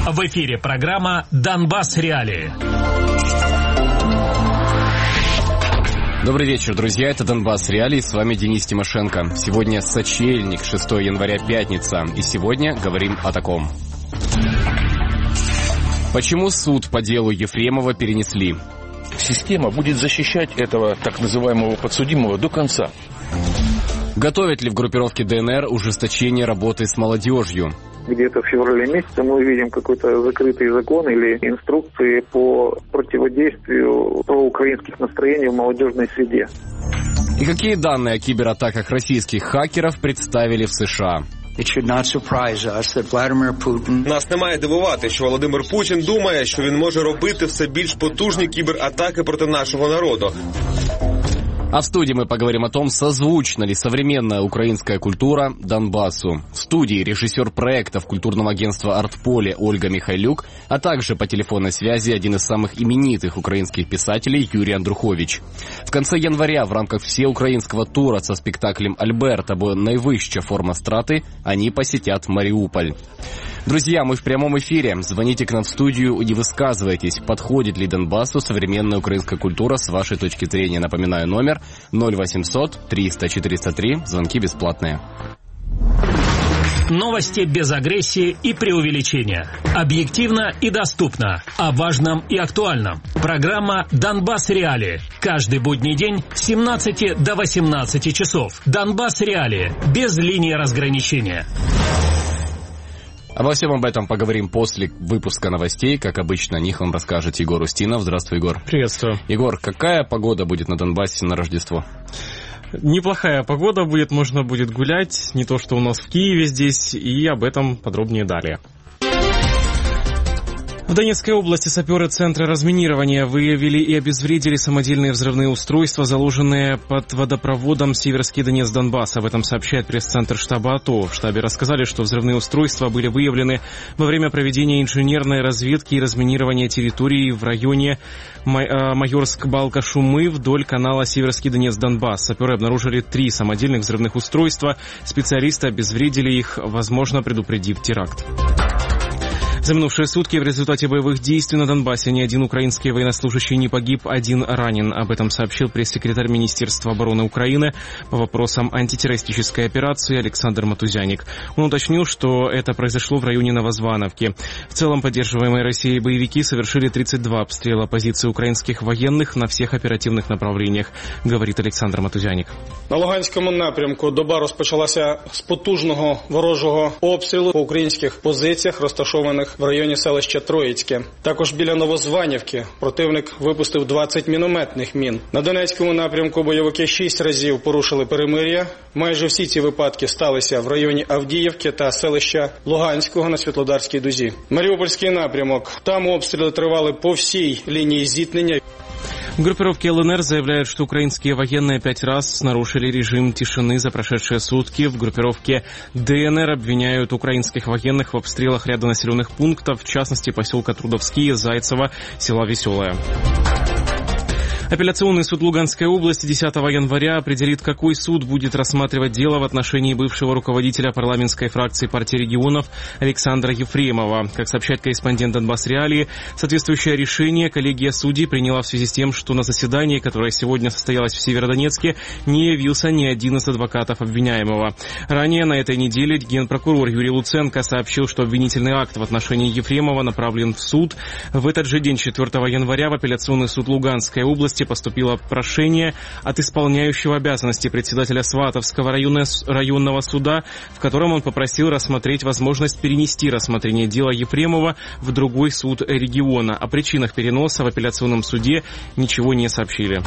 В эфире программа «Донбасс. Реалии». Добрый вечер, друзья. Это «Донбасс. Реалии». С вами Денис Тимошенко. Сегодня сочельник, 6 января, пятница. И сегодня говорим о таком. Почему суд по делу Ефремова перенесли? Система будет защищать этого так называемого подсудимого до конца. Готовят ли в группировке ДНР ужесточение работы с молодежью? Где-то в феврале месяце мы увидим какой-то закрытый закон или инструкции по противодействию проукраинских настроений в молодежной среде. И какие данные о кибератаках российских хакеров представили в США? Нас не має дивувати, що Володимир Путін думає, що він може робити все більш потужні кібератаки проти нашого народу. А в студии мы поговорим о том, созвучна ли современная украинская культура Донбассу. В студии режиссер проектов культурного агентства «Артполе» Ольга Михайлюк, а также по телефонной связи один из самых именитых украинских писателей Юрий Андрухович. В конце января в рамках всеукраинского тура со спектаклем «Альберт» або «Найвища форма страты» они посетят Мариуполь. Друзья, мы в прямом эфире. Звоните к нам в студию и высказывайтесь, подходит ли Донбассу современная украинская культура с вашей точки зрения. Напоминаю, номер 0800 300 403. Звонки бесплатные. Новости без агрессии и преувеличения. Объективно и доступно. О важном и актуальном. Программа «Донбасс. Реалии». Каждый будний день с 17 до 18 часов. «Донбасс. Реалии». Без линии разграничения. Обо всем об этом поговорим после выпуска новостей. Как обычно, о них вам расскажет Егор Устинов. Здравствуй, Егор. Приветствую. Егор, какая погода будет на Донбассе на Рождество? Неплохая погода будет, можно будет гулять, не то что у нас в Киеве здесь, и об этом подробнее далее. В Донецкой области саперы Центра разминирования выявили и обезвредили самодельные взрывные устройства, заложенные под водопроводом Северский Донец-Донбасс. Об этом сообщает пресс-центр штаба АТО. В штабе рассказали, что взрывные устройства были выявлены во время проведения инженерной разведки и разминирования территории в районе Майорск-Балка-Шумы вдоль канала Северский Донец-Донбасс. Саперы обнаружили 3 самодельных взрывных устройства. Специалисты обезвредили их, возможно, предупредив теракт. За минувшие сутки в результате боевых действий на Донбассе ни один украинский военнослужащий не погиб, 1 ранен. Об этом сообщил пресс-секретарь Министерства обороны Украины по вопросам антитеррористической операции Александр Матузяник. Он уточнил, что это произошло в районе Новозвановки. В целом поддерживаемые Россией боевики совершили 32 обстрела позиций украинских военных на всех оперативных направлениях, говорит Александр Матузяник. На Луганському напрямку доба розпочалася з потужного ворожого обстрілу по українських позиціях, розташованих в районі селища Троїцьке. Також біля Новозванівки противник випустив 20 мінометних мін. На Донецькому напрямку бойовики 6 разів порушили перемир'я. Майже всі ці випадки сталися в районі Авдіївки та селища Луганського на Світлодарській дузі. Маріупольський напрямок. Там обстріли тривали по всій лінії зіткнення. В группировке ЛНР заявляют, что украинские военные 5 раз нарушили режим тишины за прошедшие сутки. В группировке ДНР обвиняют украинских военных в обстрелах ряда населенных пунктов, в частности поселка Трудовские, Зайцево, села Веселое. Апелляционный суд Луганской области 10 января определит, какой суд будет рассматривать дело в отношении бывшего руководителя парламентской фракции партии регионов Александра Ефремова. Как сообщает корреспондент «Донбасс. Реалии», соответствующее решение коллегия судей приняла в связи с тем, что на заседании, которое сегодня состоялось в Северодонецке, не явился ни один из адвокатов обвиняемого. Ранее на этой неделе генпрокурор Юрий Луценко сообщил, что обвинительный акт в отношении Ефремова направлен в суд. В этот же день, 4 января, в апелляционный суд Луганской области поступило прошение от исполняющего обязанности председателя Сватовского районного суда, в котором он попросил рассмотреть возможность перенести рассмотрение дела Ефремова в другой суд региона. О причинах переноса в апелляционном суде ничего не сообщили.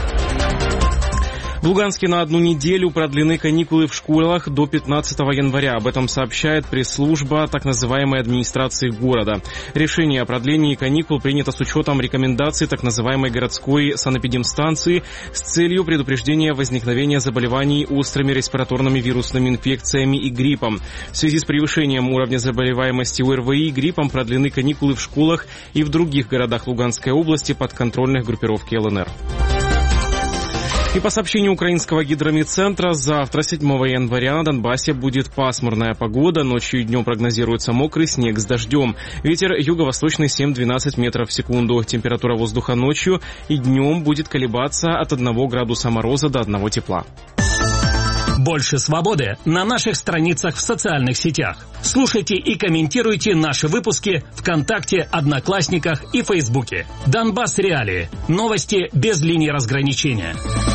В Луганске на 1 неделю продлены каникулы в школах до 15 января. Об этом сообщает пресс-служба так называемой администрации города. Решение о продлении каникул принято с учетом рекомендаций так называемой городской санэпидемстанции с целью предупреждения возникновения заболеваний острыми респираторными вирусными инфекциями и гриппом. В связи с превышением уровня заболеваемости ОРВИ гриппом продлены каникулы в школах и в других городах Луганской области подконтрольных группировке ЛНР. И по сообщению украинского гидромедцентра, завтра, 7 января, на Донбассе будет пасмурная погода. Ночью и днем прогнозируется мокрый снег с дождем. Ветер юго-восточный 7-12 метров в секунду. Температура воздуха ночью и днем будет колебаться от 1 градуса мороза до 1 тепла. Больше свободы на наших страницах в социальных сетях. Слушайте и комментируйте наши выпуски ВКонтакте, Одноклассниках и Фейсбуке. Донбасс Реалии. Новости без линии разграничения.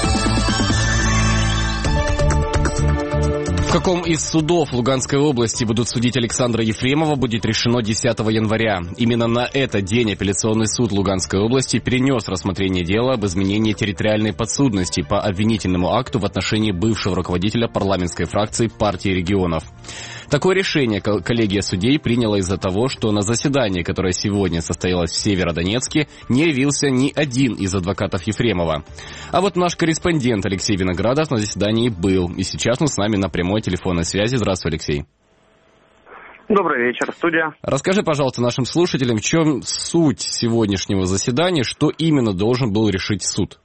В каком из судов Луганской области будут судить Александра Ефремова, будет решено 10 января. Именно на этот день апелляционный суд Луганской области перенес рассмотрение дела об изменении территориальной подсудности по обвинительному акту в отношении бывшего руководителя парламентской фракции партии регионов. Такое решение коллегия судей приняла из-за того, что на заседании, которое сегодня состоялось в Северодонецке, не явился ни один из адвокатов Ефремова. А вот наш корреспондент Алексей Виноградов на заседании был. И сейчас он с нами на прямой телефонной связи. Здравствуй, Алексей. Добрый вечер, студия. Расскажи, пожалуйста, нашим слушателям, в чем суть сегодняшнего заседания, что именно должен был решить суд?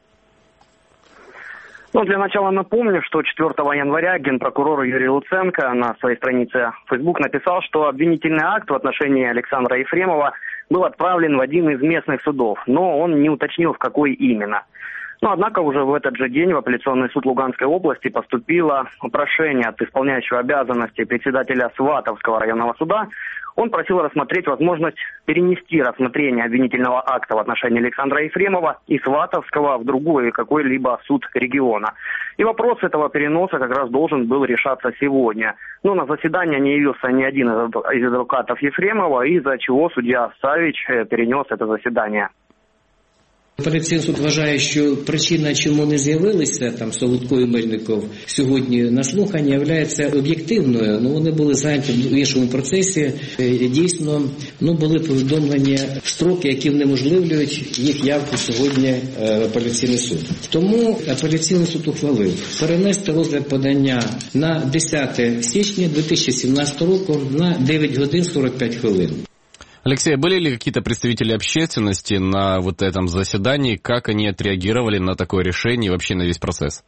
Для начала напомню, что 4 января генпрокурор Юрий Луценко на своей странице в Facebook написал, что обвинительный акт в отношении Александра Ефремова был отправлен в один из местных судов, но он не уточнил, в какой именно. Однако уже в этот же день в апелляционный суд Луганской области поступило прошение от исполняющего обязанности председателя Сватовского районного суда. Он просил рассмотреть возможность перенести рассмотрение обвинительного акта в отношении Александра Ефремова из Сватовского в другой какой-либо суд региона. И вопрос этого переноса как раз должен был решаться сегодня. Но на заседание не явился ни один из адвокатов Ефремова, из-за чего судья Савич перенес это заседание. Апеляційний суд вважає, що причина, чому не з'явилися там Солодко і Мельников сьогодні на слухання, є об'єктивною. Вони були зайняті в іншому процесі. Дійсно, були повідомлені строки, які внеможливлюють їх явку сьогодні в апеляційний суд. Тому апеляційний суд ухвалив перенести розгляд подання на 10 січня 2017 року на 9 годин 45 хвилин. Алексей, были ли какие-то представители общественности на вот этом заседании? Как они отреагировали на такое решение и вообще на весь процесс?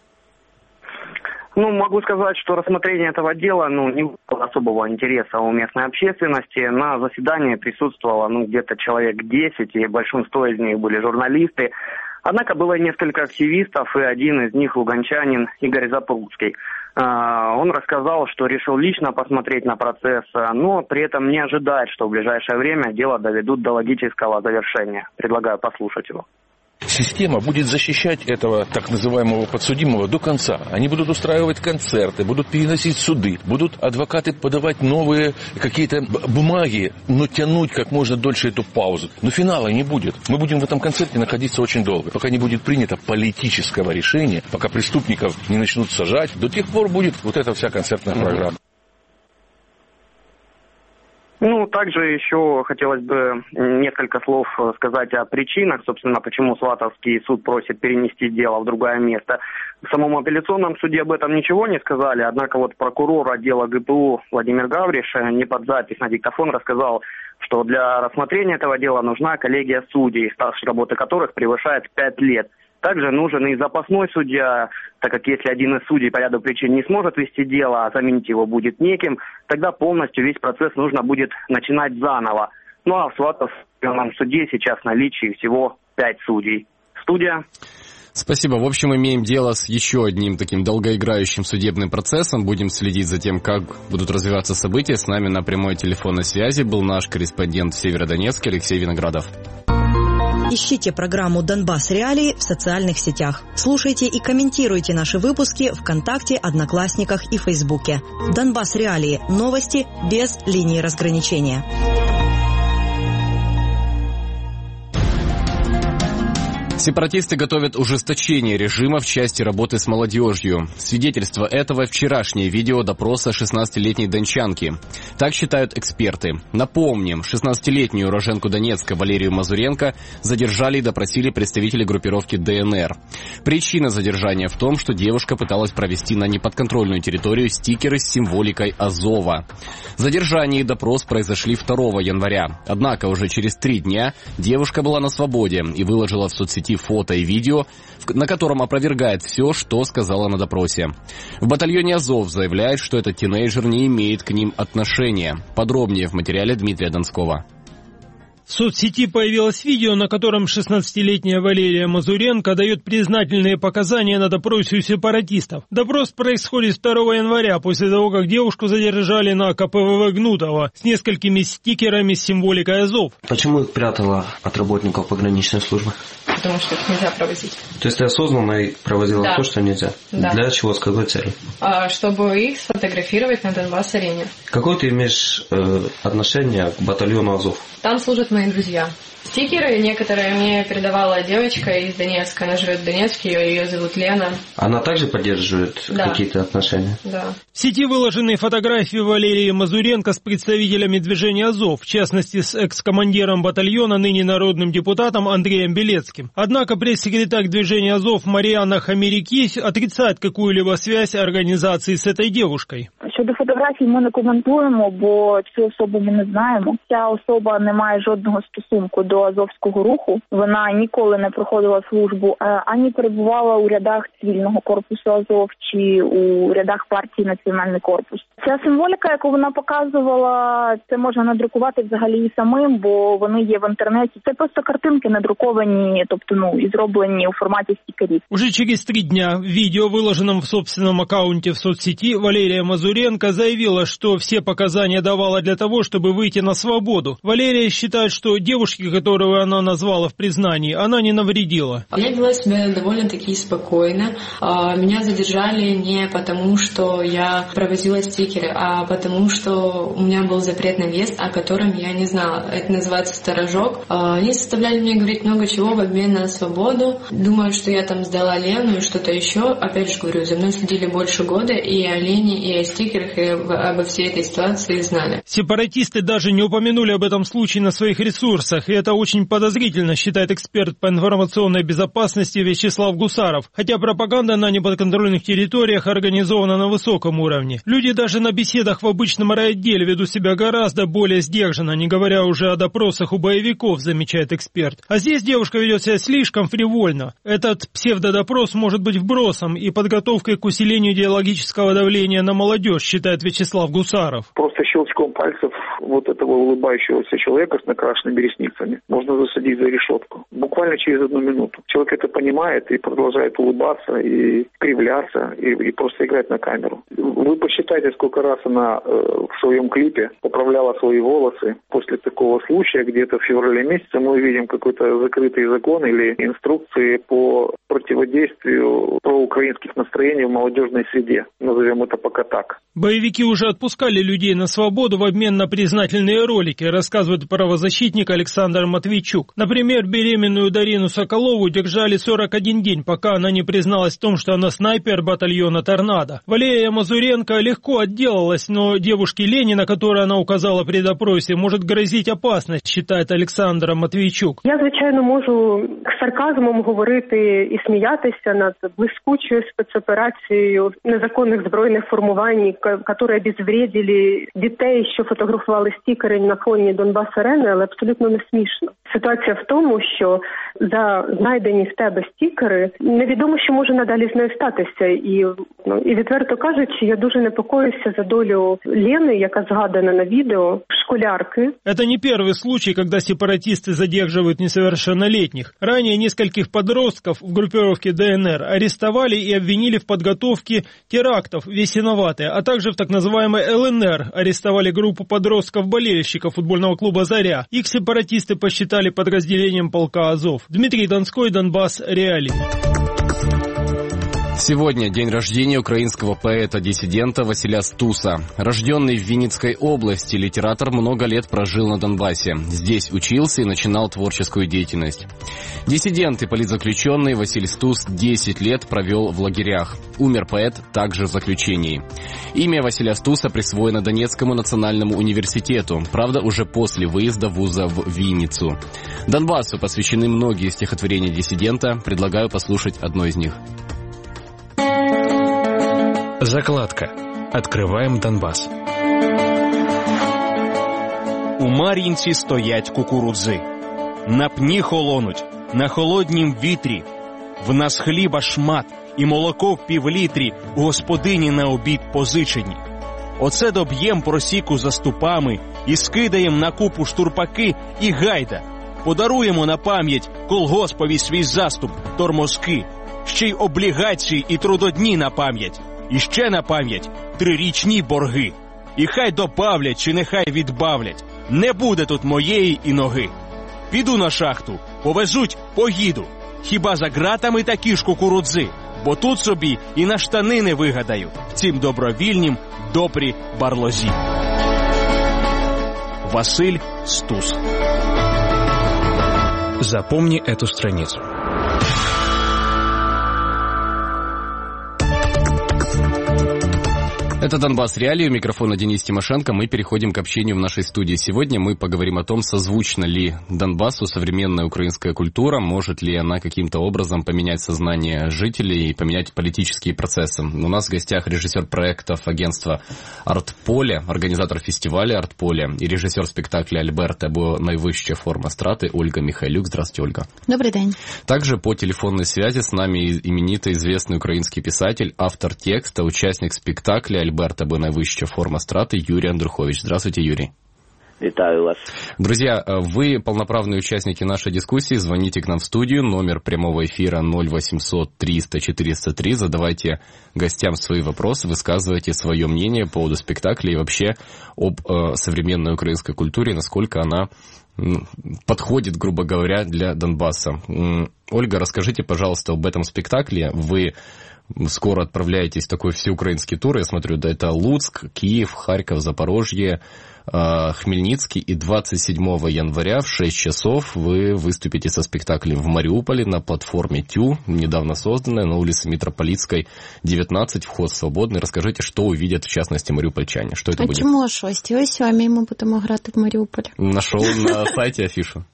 Могу сказать, что рассмотрение этого дела не было особого интереса у местной общественности. На заседании присутствовало где-то человек 10, и большинство из них были журналисты. Однако было несколько активистов, и один из них луганчанин Игорь Запрудский. Он рассказал, что решил лично посмотреть на процесс, но при этом не ожидает, что в ближайшее время дело доведут до логического завершения. Предлагаю послушать его. Система будет защищать этого так называемого подсудимого до конца. Они будут устраивать концерты, будут переносить суды, будут адвокаты подавать новые какие-то бумаги, но тянуть как можно дольше эту паузу. Но финала не будет. Мы будем в этом концерте находиться очень долго. Пока не будет принято политического решения, пока преступников не начнут сажать, до тех пор будет вот эта вся концертная программа. Также еще хотелось бы несколько слов сказать о причинах, собственно, почему Сватовский суд просит перенести дело в другое место. В самом апелляционном суде об этом ничего не сказали, однако прокурор отдела ГПУ Владимир Гавриш не под запись на диктофон рассказал, что для рассмотрения этого дела нужна коллегия судей, стаж работы которых превышает 5 лет. Также нужен и запасной судья, так как если один из судей по ряду причин не сможет вести дело, а заменить его будет неким, тогда полностью весь процесс нужно будет начинать заново. А в Сватовском суде сейчас в наличии всего 5 судей. Студия. Спасибо. В общем, имеем дело с еще одним таким долгоиграющим судебным процессом. Будем следить за тем, как будут развиваться события. С нами на прямой телефонной связи был наш корреспондент в Северодонецке Алексей Виноградов. Ищите программу «Донбасс Реалии» в социальных сетях. Слушайте и комментируйте наши выпуски ВКонтакте, Одноклассниках и Фейсбуке. «Донбасс Реалии» – новости без линии разграничения. Сепаратисты готовят ужесточение режима в части работы с молодежью. Свидетельство этого – вчерашнее видео допроса 16-летней дончанки. Так считают эксперты. Напомним, 16-летнюю уроженку Донецка Валерию Мазуренко задержали и допросили представители группировки ДНР. Причина задержания в том, что девушка пыталась провести на неподконтрольную территорию стикеры с символикой Азова. Задержание и допрос произошли 2 января. Однако уже через 3 дня девушка была на свободе и выложила в соцсети сети фото и видео, на котором опровергает все, что сказала на допросе. В батальоне «Азов» заявляет, что этот тинейджер не имеет к ним отношения. Подробнее в материале Дмитрия Донского. В соцсети появилось видео, на котором 16-летняя Валерия Мазуренко дает признательные показания на допросе у сепаратистов. Допрос происходит 2 января, после того, как девушку задержали на КПВВ Гнутова с несколькими стикерами с символикой «Азов». Почему их прятала от работников пограничной службы? Потому что их нельзя провозить. То есть ты осознанно провозила то, что нельзя? Да. Для чего, с какой целью? Чтобы их сфотографировать на Донбасс-арене. Какое ты имеешь отношение к батальону «Азов»? Там служат мои друзья. Стикеры некоторые мне передавала девочка из Донецка. Она живет в Донецке, ее зовут Лена. Она также поддерживает какие-то отношения? Да. В сети выложены фотографии Валерии Мазуренко с представителями движения «Азов», в частности с экс-командиром батальона, ныне народным депутатом Андреем Белецким. Однако пресс-секретарь движения «Азов» Маріана Хамірікісь отрицает какую-либо связь организации с этой девушкой. Щодо фотографій ми не коментуємо, бо цю особу ми не знаємо. Ця особа не має жодного стосунку до Азовського руху. Вона ніколи не проходила службу, ані перебувала у рядах цивільного корпусу Азов чи у рядах партії Національний корпус. Ця символіка, яку вона показувала, це можна надрукувати взагалі і самим, бо вони є в інтернеті. Це просто картинки надруковані, тобто, і зроблені у форматі стікерів. Уже через 3 дня в видео, выложенном в собственном аккаунте в соцсети, Валерия Мазуренко заявила, что все показания давала для того, чтобы выйти на свободу. Валерия считает, что девушке, которую она назвала в признании, она не навредила. Я вела себя довольно-таки спокойно. Меня задержали не потому, что я провозила стикеры, а потому, что у меня был запретный въезд, о котором я не знала. Это называется «Сторожок». Они заставляли меня говорить много чего в обмен на свободу. Думают, что я там сдала Лену и что-то еще. Опять же говорю, за мной следили больше года, и о Лене, и о стикерах, и обо всей этой ситуации знали. Сепаратисты даже не упомянули об этом случае на своих ресурсах, и это очень подозрительно, считает эксперт по информационной безопасности Вячеслав Гусаров. Хотя пропаганда на неподконтрольных территориях организована на высоком уровне. Люди даже на беседах в обычном райотделе ведут себя гораздо более сдержанно, не говоря уже о допросах у боевиков, замечает эксперт. А здесь девушка ведет себя слишком фривольно. Этот псевдодопрос может быть вбросом и подготовкой к усилению идеологического давления на молодежь, считает Вячеслав Гусаров. Просто щелчком пальцев вот этого улыбающегося человека с накрашенными ресницами можно засадить за решетку. Буквально через 1 минуту. Человек это понимает и продолжает улыбаться, и кривляться, и просто играть на камеру. Вы посчитайте, сколько раз она в своем клипе поправляла свои волосы. После такого случая, где-то в феврале месяце, мы увидим какой-то закрытый закон или инструкции по противодействию проукраинских настроений в молодежной среде. Назовем это пока так. Боевики уже отпускали людей на свободу в обмен на признательные ролики, рассказывает правозащитник Александр Матвейчук. Например, беременную Дарину Соколову держали 41 день, пока она не призналась в том, что она снайпер батальона «Торнадо». Валерия Мазуренко легко отделалась, но девушке Лене, на которую она указала при допросе, может грозить опасность, считает Александр Матвейчук. Я, звичайно, можу сарказмом говорити і сміятися над блискучою спецоперацією незаконних збройних формувань, які обезвредили дітей, що фотографували стікери на фоні Донбас-арени, але абсолютно не смішно. Ситуація в тому, що за знайдені в тебе стікери невідомо, що може надалі з нею статися. І відверто кажучи, я дуже непокоюся за долю Лены, яка згадана на видео, школярки. Это не первый случай, когда сепаратисты задерживают несовершеннолетних. Ранее нескольких подростков в группировке ДНР арестовали и обвинили в подготовке терактов «Весиноватые», а также в так называемой ЛНР арестовали группу подростков-болельщиков футбольного клуба «Заря». Их сепаратисты посчитали подразделением полка «Азов». Дмитрий Донской, Донбасс, Реалии. Сегодня день рождения украинского поэта-диссидента Василя Стуса. Рожденный в Винницкой области, литератор много лет прожил на Донбассе. Здесь учился и начинал творческую деятельность. Диссидент и политзаключенный Василь Стус 10 лет провел в лагерях. Умер поэт также в заключении. Имя Василя Стуса присвоено Донецкому национальному университету, правда, уже после выезда вуза в Винницу. Донбассу посвящены многие стихотворения диссидента. Предлагаю послушать одно из них. Закладка. Открываем Донбасс. У Мар'їнці стоять кукурудзи. На пні холонуть. на холоднім вітрі. В нас хліба шмат і молоко в півлітрі, у господині на обід позичені. Оце доб'єм просіку за ступами і скидаєм на купу штурпаки і гайда. Подаруємо на пам'ять колгоспові свій заступ, тормозки, ще й облігації і трудодні на пам'ять, і ще на пам'ять 3-річні борги. І хай добавлять, чи нехай відбавлять, не буде тут моєї і ноги. Піду на шахту, повезуть, поїду, хіба за ґратами такі ж кукурудзи, бо тут собі і на штани не вигадаю, в цім добровільнім добрі барлозі. Василь Стус. Запомни эту страницу. Это «Донбасс. Реалии». У микрофона Денис Тимошенко. Мы переходим к общению в нашей студии. Сегодня мы поговорим о том, созвучна ли Донбассу современная украинская культура, может ли она каким-то образом поменять сознание жителей и поменять политические процессы. У нас в гостях режиссер проектов агентства «Артполе», организатор фестиваля «Артполе» и режиссер спектакля «Альберта» або «Найвища форма страты» Ольга Михайлюк. Здравствуйте, Ольга. Добрый день. Также по телефонной связи с нами именитый известный украинский писатель, автор текста, участник спектакля «Альберта» або «Найвища форма страты» Юрий Андрухович. Здравствуйте, Юрий. Витаю вас. Друзья, вы полноправные участники нашей дискуссии. Звоните к нам в студию. Номер прямого эфира 0800 300 403. Задавайте гостям свои вопросы, высказывайте свое мнение по поводу спектакля и вообще об современной украинской культуре, насколько она подходит, грубо говоря, для Донбасса. Ольга, расскажите, пожалуйста, об этом спектакле. Вы скоро отправляетесь в такой всеукраинский тур. Я смотрю, да, это Луцк, Киев, Харьков, Запорожье, Хмельницкий. И 27 января в 6 часов вы выступите со спектаклем в Мариуполе на платформе ТЮ, недавно созданная, на улице Митрополитской, 19, вход свободный. Расскажите, что увидят, в частности, мариупольчане. Что это будет? Чому 6? Ось сьомій ми будемо грати в Маріуполі. Нашел на сайте афишу.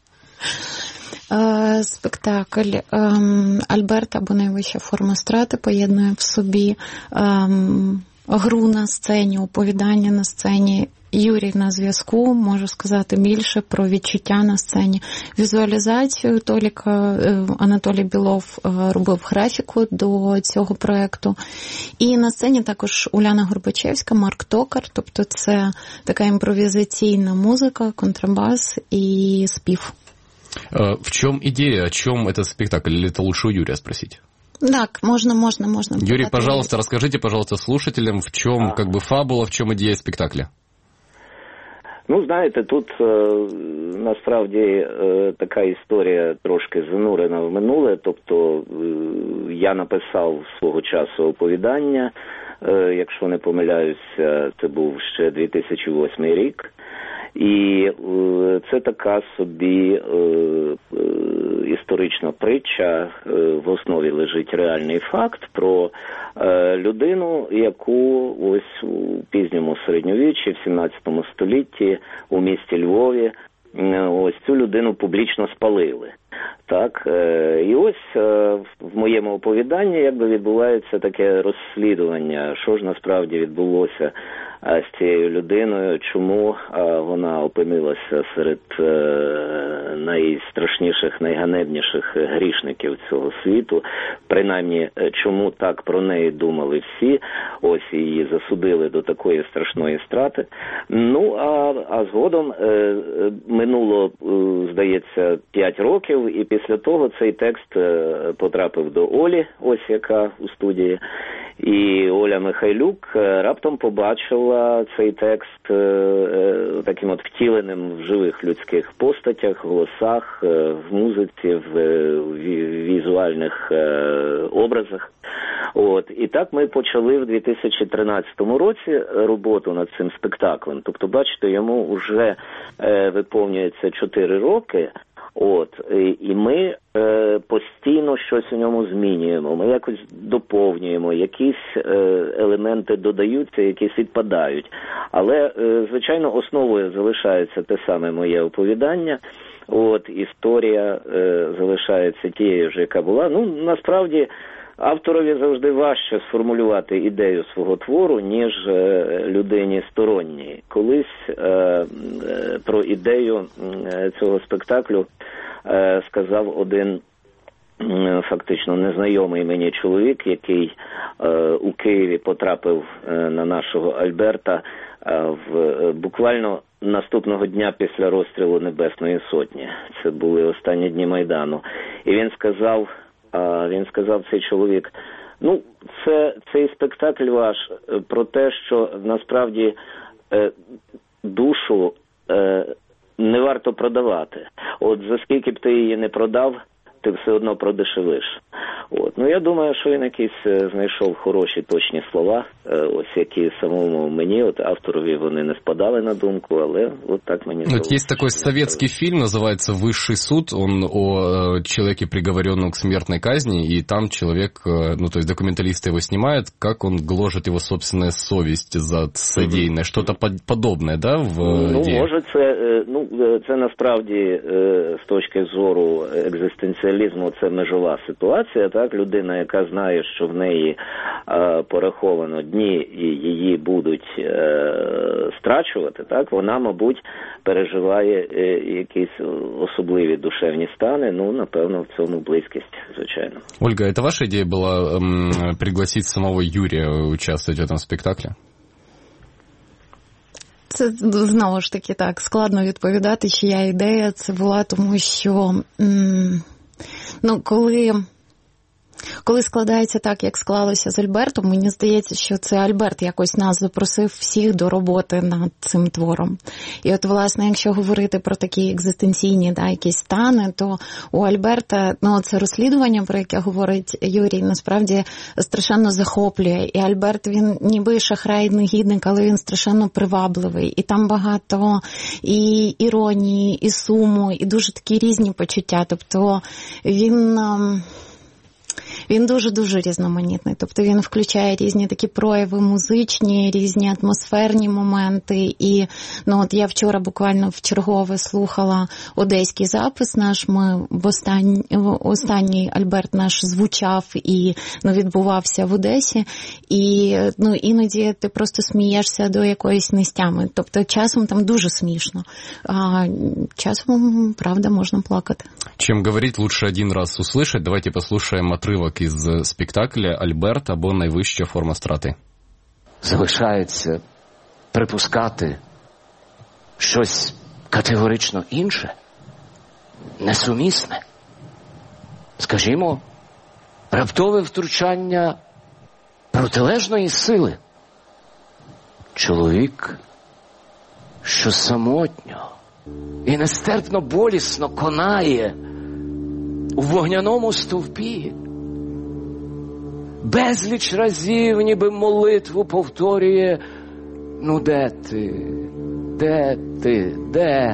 Спектакль «Альберта» або «Найвища форма страти» поєднує в собі гру на сцені, оповідання на сцені. Юрій на зв'язку, можу сказати більше про відчуття на сцені. Візуалізацію Анатолій Білов робив графіку до цього проєкту. І на сцені також Уляна Горбачевська, Марк Токар, тобто це така імпровізаційна музика, контрабас і спів. В чем идея, о чем этот спектакль? Или это лучше у Юрия спросить? Так, можно. Юрий, пожалуйста, расскажите, пожалуйста, слушателям, в чем как бы фабула, в чем идея спектакля? Ну, знаєте, тут насправді така історія трошки занурена в минуле. Тобто я написав свого часу оповідання, якщо не помиляюся, це був ще 2008 рік. І це така собі історична притча, в основі лежить реальний факт про людину, яку ось у пізньому середньовіччі, в 17 столітті у місті Львові, ось цю людину публічно спалили. Так, і ось в моєму оповіданні якби відбувається таке розслідування, що ж насправді відбулося з цією людиною, чому вона опинилася серед найстрашніших, найганебніших грішників цього світу, принаймні, чому так про неї думали всі, ось її засудили до такої страшної страти. Ну, а згодом минуло, здається, 5 років, і після того цей текст потрапив до Олі, ось яка у студії, і Оля Михайлюк раптом побачила цей текст таким от втіленим в живих людських постатях, голосах, в музиці, в візуальних образах. От. І так ми почали в 2013 році роботу над цим спектаклем. Тобто, бачите, йому вже виповнюється 4 роки. От, і ми постійно щось у ньому змінюємо, ми якось доповнюємо, якісь елементи додаються, якісь відпадають. Але, звичайно, основою залишається те саме моє оповідання. От, історія залишається тією ж, яка була. Ну, насправді, авторові завжди важче сформулювати ідею свого твору, ніж людині сторонній. Колись про ідею цього спектаклю сказав один фактично незнайомий мені чоловік, який у Києві потрапив на нашого Альберта буквально наступного дня після розстрілу Небесної Сотні. Це були останні дні Майдану. І він сказав цей чоловік, ну, цей спектакль ваш про те, що насправді душу не варто продавати. От за скільки б ти її не продав, ти все одно продешевиш. Ну, я думаю, що він якісь знайшов хороші, точні слова, ось які самому мені, авторові, вони не спадали на думку, але от так мені здалося. Есть такой советский фильм, называется «Высший суд», он о человеке, приговоренном к смертной казни, и там человек, ну, то есть документалисты его снимают, как он гложет его собственная совесть за содеянное, что-то подобное, да, в Ну, може, це насправді, з точки зору екзистенціалізму, це межова ситуація, так, людина, яка знає, що в неї пораховано дні і її будуть страчувати, так, вона, мабуть, переживає якісь особливі душевні стани, ну, напевно, в цьому близькість, звичайно. Ольга, это ваша идея была пригласить самого Юрия участвовать в этом спектакле? Це, знову ж таки, так, складно відповідати, чия ідея це була, тому що, ну, коли складається так, як склалося з Альбертом, мені здається, що це Альберт якось нас запросив всіх до роботи над цим твором. І от, власне, якщо говорити про такі екзистенційні, да, якісь стани, то у Альберта, ну, це розслідування, про яке говорить Юрій, насправді страшенно захоплює. І Альберт, він ніби шахрай і негідник, але він страшенно привабливий. І там багато і іронії, і суму, і дуже такі різні почуття. Тобто він дуже-дуже різноманітний. Тобто він включає різні такі прояви музичні, різні атмосферні моменти. І, ну, от я вчора буквально вчергове слухала одеський запис наш. Ми останній Альберт наш звучав і, ну, відбувався в Одесі. І, ну, іноді ти просто смієшся до якоїсь нестями. Тобто часом там дуже смішно, а часом, правда, можна плакати. Чем говорить, лучше один раз услышать. Давайте послушаем отрывок із спектакля «Альберт» або «Найвища форма страти». Залишається припускати щось категорично інше, несумісне. Скажімо, раптове втручання протилежної сили. Чоловік, що самотньо і нестерпно болісно конає у вогняному стовпі, безліч разів ніби молитву повторює: ну де ти, де ти, де?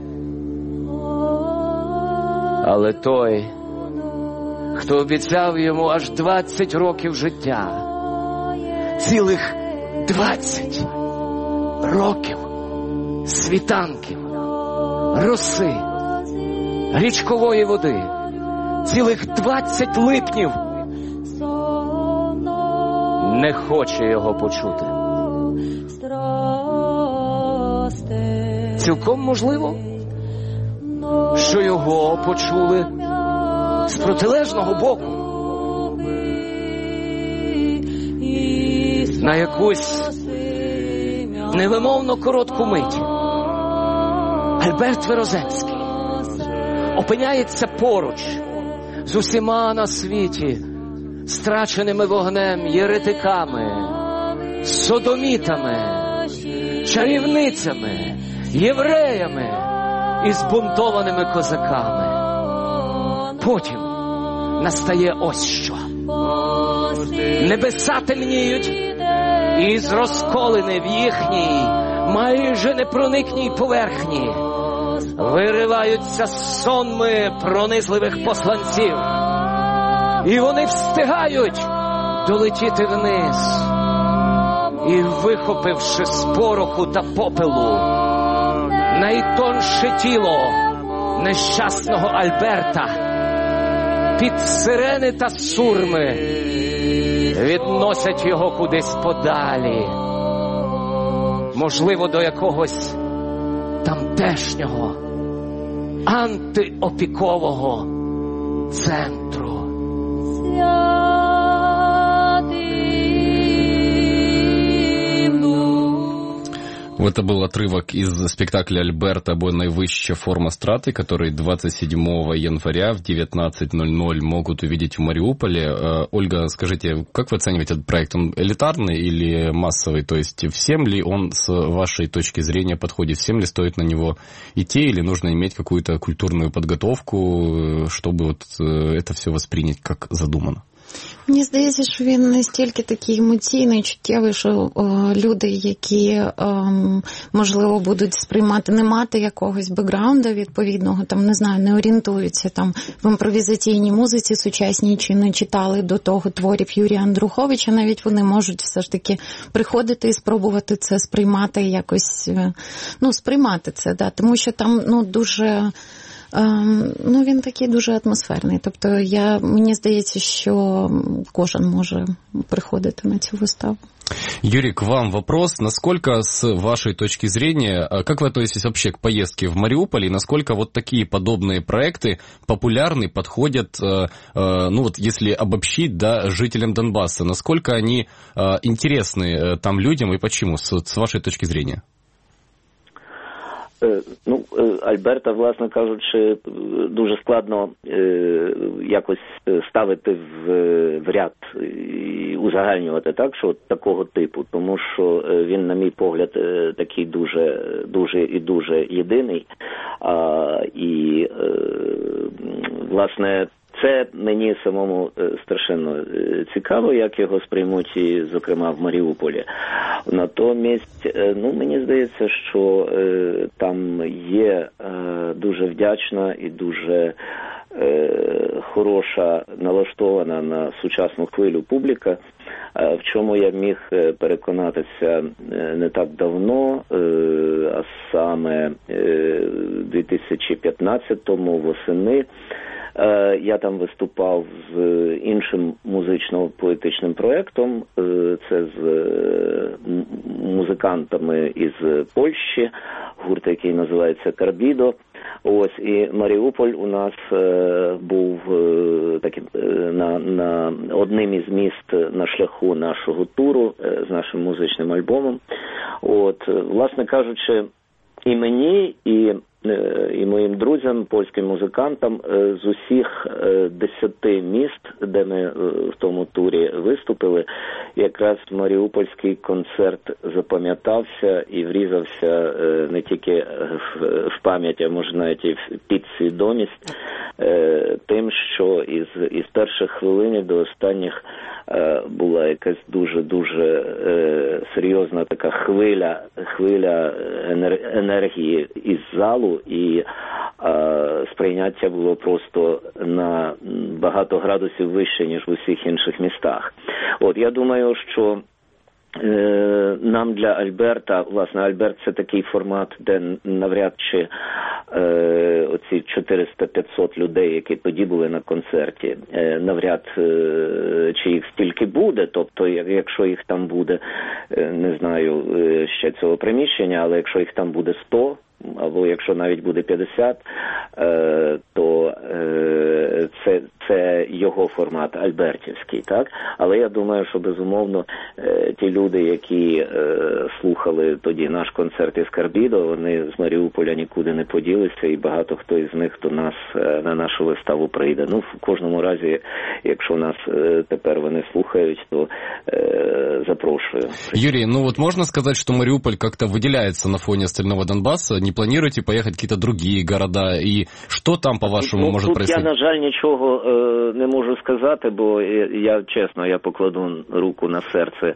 Але той, хто обіцяв йому аж 20 років життя, цілих 20 років світанків, роси, річкової води, цілих 20 липнів, не хоче його почути. Цілком можливо, що його почули з протилежного боку. На якусь невимовно коротку мить Альберт Вероземський опиняється поруч з усіма на світі страченими вогнем єретиками, содомітами, чарівницями, євреями і збунтованими козаками. Потім настає ось що. Небеса темніють, і з розколини в їхній майже непроникній поверхні вириваються сонми пронизливих посланців. І вони встигають долетіти вниз. І, вихопивши з пороху та попелу найтонше тіло нещасного Альберта, під сирени та сурми відносять його кудись подалі. Можливо, до якогось тамтешнього антиопікового центру. Это был отрывок из спектакля Альберта «Або найвища форма страты», который 27 января в 19:00 могут увидеть в Мариуполе. Ольга, скажите, как вы оцениваете этот проект? Он элитарный или массовый? То есть всем ли он, с вашей точки зрения, подходит? Всем ли стоит на него идти или нужно иметь какую-то культурную подготовку, чтобы вот это все воспринять как задумано? Мені здається, що він настільки такий емоційний, чуттєвий, що люди, які, можливо, будуть сприймати, не мати якогось бекграунду відповідного, там, не знаю, не орієнтуються там в імпровізаційній музиці сучасній, чи не читали до того творів Юрія Андруховича, навіть вони можуть все ж таки приходити і спробувати це сприймати якось, сприймати це, да, тому що там, дуже... він такий дуже атмосферний. Тобто мені здається, що кожен може приходити на цю виставу. Юрий, к вам вопрос. Насколько, с вашей точки зрения, как вы относитесь вообще к поездке в Мариуполь, и насколько вот такие подобные проекты популярны, подходят, если обобщить, да, жителям Донбасса, насколько они интересны там людям и почему, с вашей точки зрения? Альберта, власне кажучи, дуже складно якось ставити в ряд і узагальнювати так, що такого типу, тому що він, на мій погляд, такий дуже єдиний. І, власне, це мені самому страшенно цікаво, як його сприймуть, і, зокрема, в Маріуполі. Натомість, мені здається, що там є дуже вдячна і дуже хороша, налаштована на сучасну хвилю публіка, в чому я міг переконатися не так давно, а саме 2015-му восени. Я там виступав з іншим музично-поетичним проєктом, це з музикантами із Польщі, гурт, який називається «Карбідо». І Маріуполь у нас був таким на одним із міст на шляху нашого туру з нашим музичним альбомом. Власне кажучи, і мені, і моїм друзям, польським музикантам, з усіх 10 міст, де ми в тому турі виступили, якраз маріупольський концерт запам'ятався і врізався не тільки в пам'ять, а може навіть і в підсвідомість тим, що із перших хвилин до останніх була якась дуже серйозна така хвиля енергії із залу, і сприйняття було просто на багато градусів вище, ніж в усіх інших містах. Я думаю, що нам для Альберта, власне, Альберт – це такий формат, де навряд чи оці 400-500 людей, які тоді були на концерті, навряд чи їх стільки буде, тобто якщо їх там буде, не знаю ще цього приміщення, але якщо їх там буде 100, або якщо навіть буде 50, то це його формат альбертівський, так? Але я думаю, що безумовно ті люди, які слухали тоді наш концерт із Карбідо, вони з Маріуполя нікуди не поділися, і багато хто із них до нас на нашу виставу прийде. В кожному разі, якщо нас тепер вони слухають, то запрошую. Юрий, можно сказать, что Мариуполь как-то выделяется на фоне остального Донбасса? Не планируете поехать в какие-то другие города? И что там, по-вашому, может происходить? Я, на жаль, нічого не можу сказати, бо я покладу руку на серце.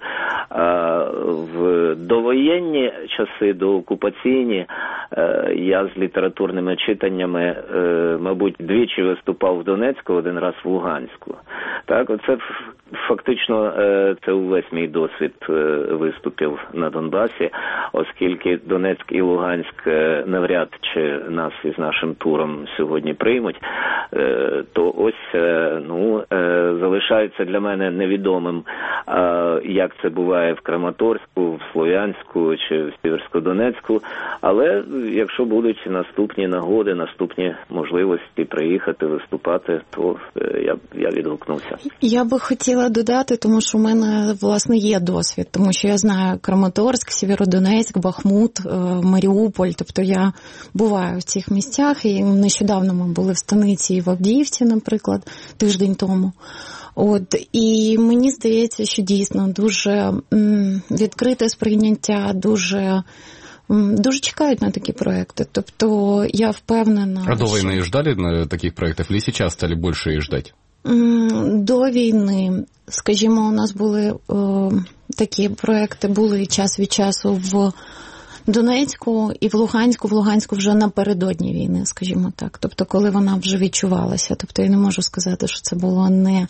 В довоєнні часи, доокупаційні, я з літературними читаннями, мабуть, двічі виступав в Донецьку, один раз в Луганську. Так, оце Фактично, це увесь мій досвід виступів на Донбасі, оскільки Донецьк і Луганськ навряд чи нас із нашим туром сьогодні приймуть, то ось, залишається для мене невідомим, як це буває в Краматорську, в Слов'янську чи в Сіверськодонецьку, але якщо будуть наступні нагоди, наступні можливості приїхати, виступати, то я відгукнувся. Я би хотіла додати, тому що в мене, власне, є досвід, тому що я знаю Краматорськ, Сєвєродонецьк, Бахмут, Маріуполь, тобто я буваю в цих місцях, і нещодавно ми були в станиці і в Авдіївці, наприклад, тиждень тому. І мені здається, що дійсно дуже відкрите сприйняття, дуже чекають на такі проекти. Тобто я впевнена... А до війни ждали на таких проєктів, чи зараз стали більше їх ждати? До війни, скажімо, у нас були такі проекти, були час від часу в Донецьку і в Луганську вже напередодні війни, скажімо так. Тобто, коли вона вже відчувалася. Тобто, я не можу сказати, що це було не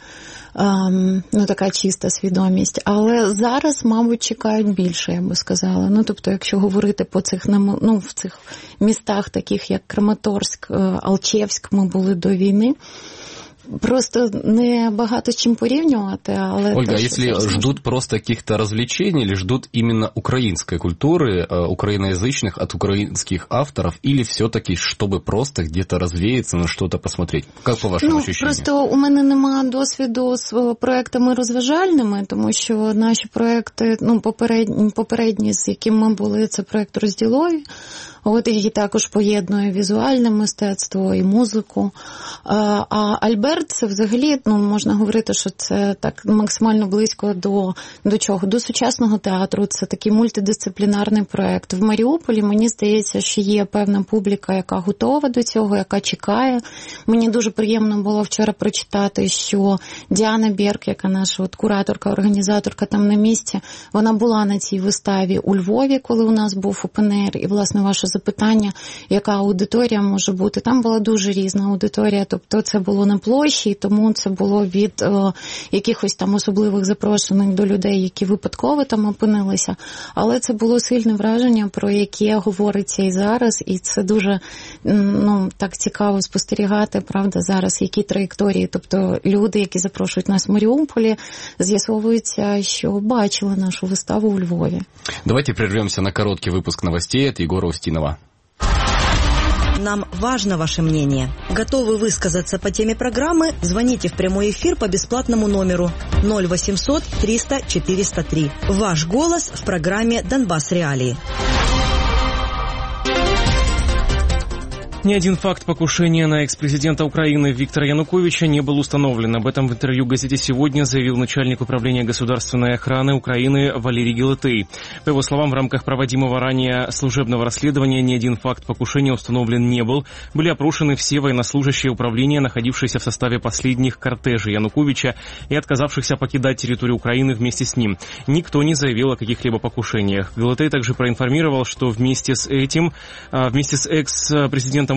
така чиста свідомість. Але зараз, мабуть, чекають більше, я би сказала. Тобто, якщо говорити по цих, в цих містах, таких як Краматорськ, Алчевськ, ми були до війни. Просто не багато з чим порівнювати, але... Ольга, а если ждут просто каких-то развлечений или ждут именно украинской культуры, украиноязычных от украинских авторов, или все-таки, чтобы просто где-то развеяться, на что-то посмотреть? Как по вашим ощущениям? Просто у мене немає досвіду з проектами розважальними, тому що наші проекти, попередні, з яким ми були, це проект «Розділові», який також поєднує візуальне мистецтво і музику. А Альберт, це взагалі, можна говорити, що це так максимально близько до чого? До сучасного театру. Це такий мультидисциплінарний проект. В Маріуполі, мені здається, що є певна публіка, яка готова до цього, яка чекає. Мені дуже приємно було вчора прочитати, що Діана Берк, яка наша кураторка, організаторка там на місці, вона була на цій виставі у Львові, коли у нас був ОПНР, і, власне, ваше запитання, яка аудиторія може бути. Там була дуже різна аудиторія, тобто це було на площі, тому це було від якихось там особливих запрошених до людей, які випадково там опинилися, але це було сильне враження, про яке говориться і зараз, і це дуже так цікаво спостерігати, правда, зараз, які траєкторії, тобто люди, які запрошують нас в Маріуполі, з'ясовується, що бачили нашу виставу у Львові. Давайте прервемся на короткий выпуск новостей от Егора Устинова. Нам важно ваше мнение. Готовы высказаться по теме программы? Звоните в прямой эфир по бесплатному номеру 0800 300 403. Ваш голос в программе «Донбасс Реалии». Ни один факт покушения на экс-президента Украины Виктора Януковича не был установлен. Об этом в интервью газете «Сегодня» заявил начальник управления государственной охраны Украины Валерий Гелетей. По его словам, в рамках проводимого ранее служебного расследования ни один факт покушения установлен не был. Были опрошены все военнослужащие управления, находившиеся в составе последних кортежей Януковича и отказавшихся покидать территорию Украины вместе с ним. Никто не заявил о каких-либо покушениях. Гелетей также проинформировал, что вместе с экс-президентом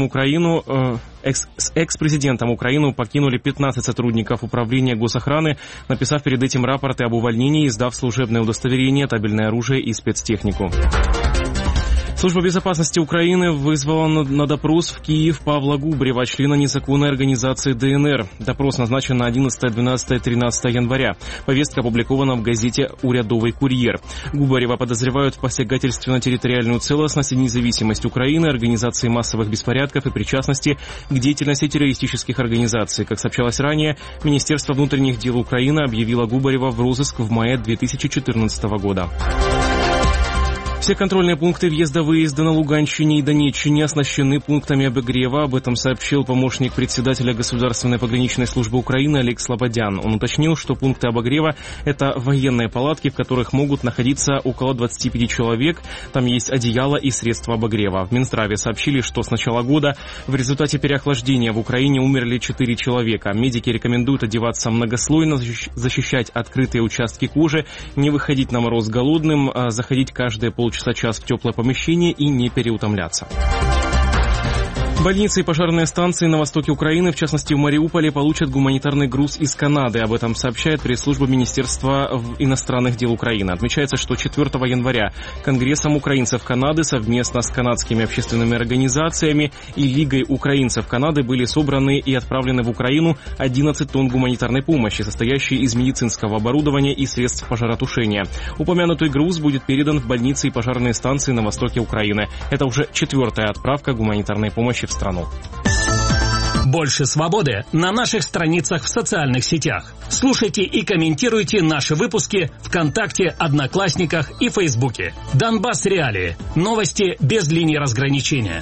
Украину покинули 15 сотрудников управления госохраны, написав перед этим рапорты об увольнении и сдав служебное удостоверение, табельное оружие и спецтехнику. Служба безопасности Украины вызвала на допрос в Киев Павла Губарева, члена незаконной организации ДНР. Допрос назначен на 11, 12, 13 января. Повестка опубликована в газете «Урядовый курьер». Губарева подозревают в посягательстве на территориальную целостность и независимость Украины, организации массовых беспорядков и причастности к деятельности террористических организаций. Как сообщалось ранее, Министерство внутренних дел Украины объявило Губарева в розыск в мае 2014 года. Все контрольные пункты въезда-выезда на Луганщине и Донеччине оснащены пунктами обогрева. Об этом сообщил помощник председателя Государственной пограничной службы Украины Олег Слободян. Он уточнил, что пункты обогрева – это военные палатки, в которых могут находиться около 25 человек. Там есть одеяло и средства обогрева. В Минздраве сообщили, что с начала года в результате переохлаждения в Украине умерли 4 человека. Медики рекомендуют одеваться многослойно, защищать открытые участки кожи, не выходить на мороз голодным, заходить каждые полчаса-час в теплое помещение и не переутомляться. Больницы и пожарные станции на востоке Украины, в частности в Мариуполе, получат гуманитарный груз из Канады. Об этом сообщает пресс-служба Министерства иностранных дел Украины. Отмечается, что 4 января Конгрессом украинцев Канады совместно с канадскими общественными организациями и Лигой украинцев Канады были собраны и отправлены в Украину 11 тонн гуманитарной помощи, состоящей из медицинского оборудования и средств пожаротушения. Упомянутый груз будет передан в больницы и пожарные станции на востоке Украины. Это уже 4-я отправка гуманитарной помощи в страну. Больше свободы на наших страницах в социальных сетях. Слушайте и комментируйте наши выпуски ВКонтакте, Одноклассниках и Фейсбуке. Донбасс Реалии. Новости без линии разграничения.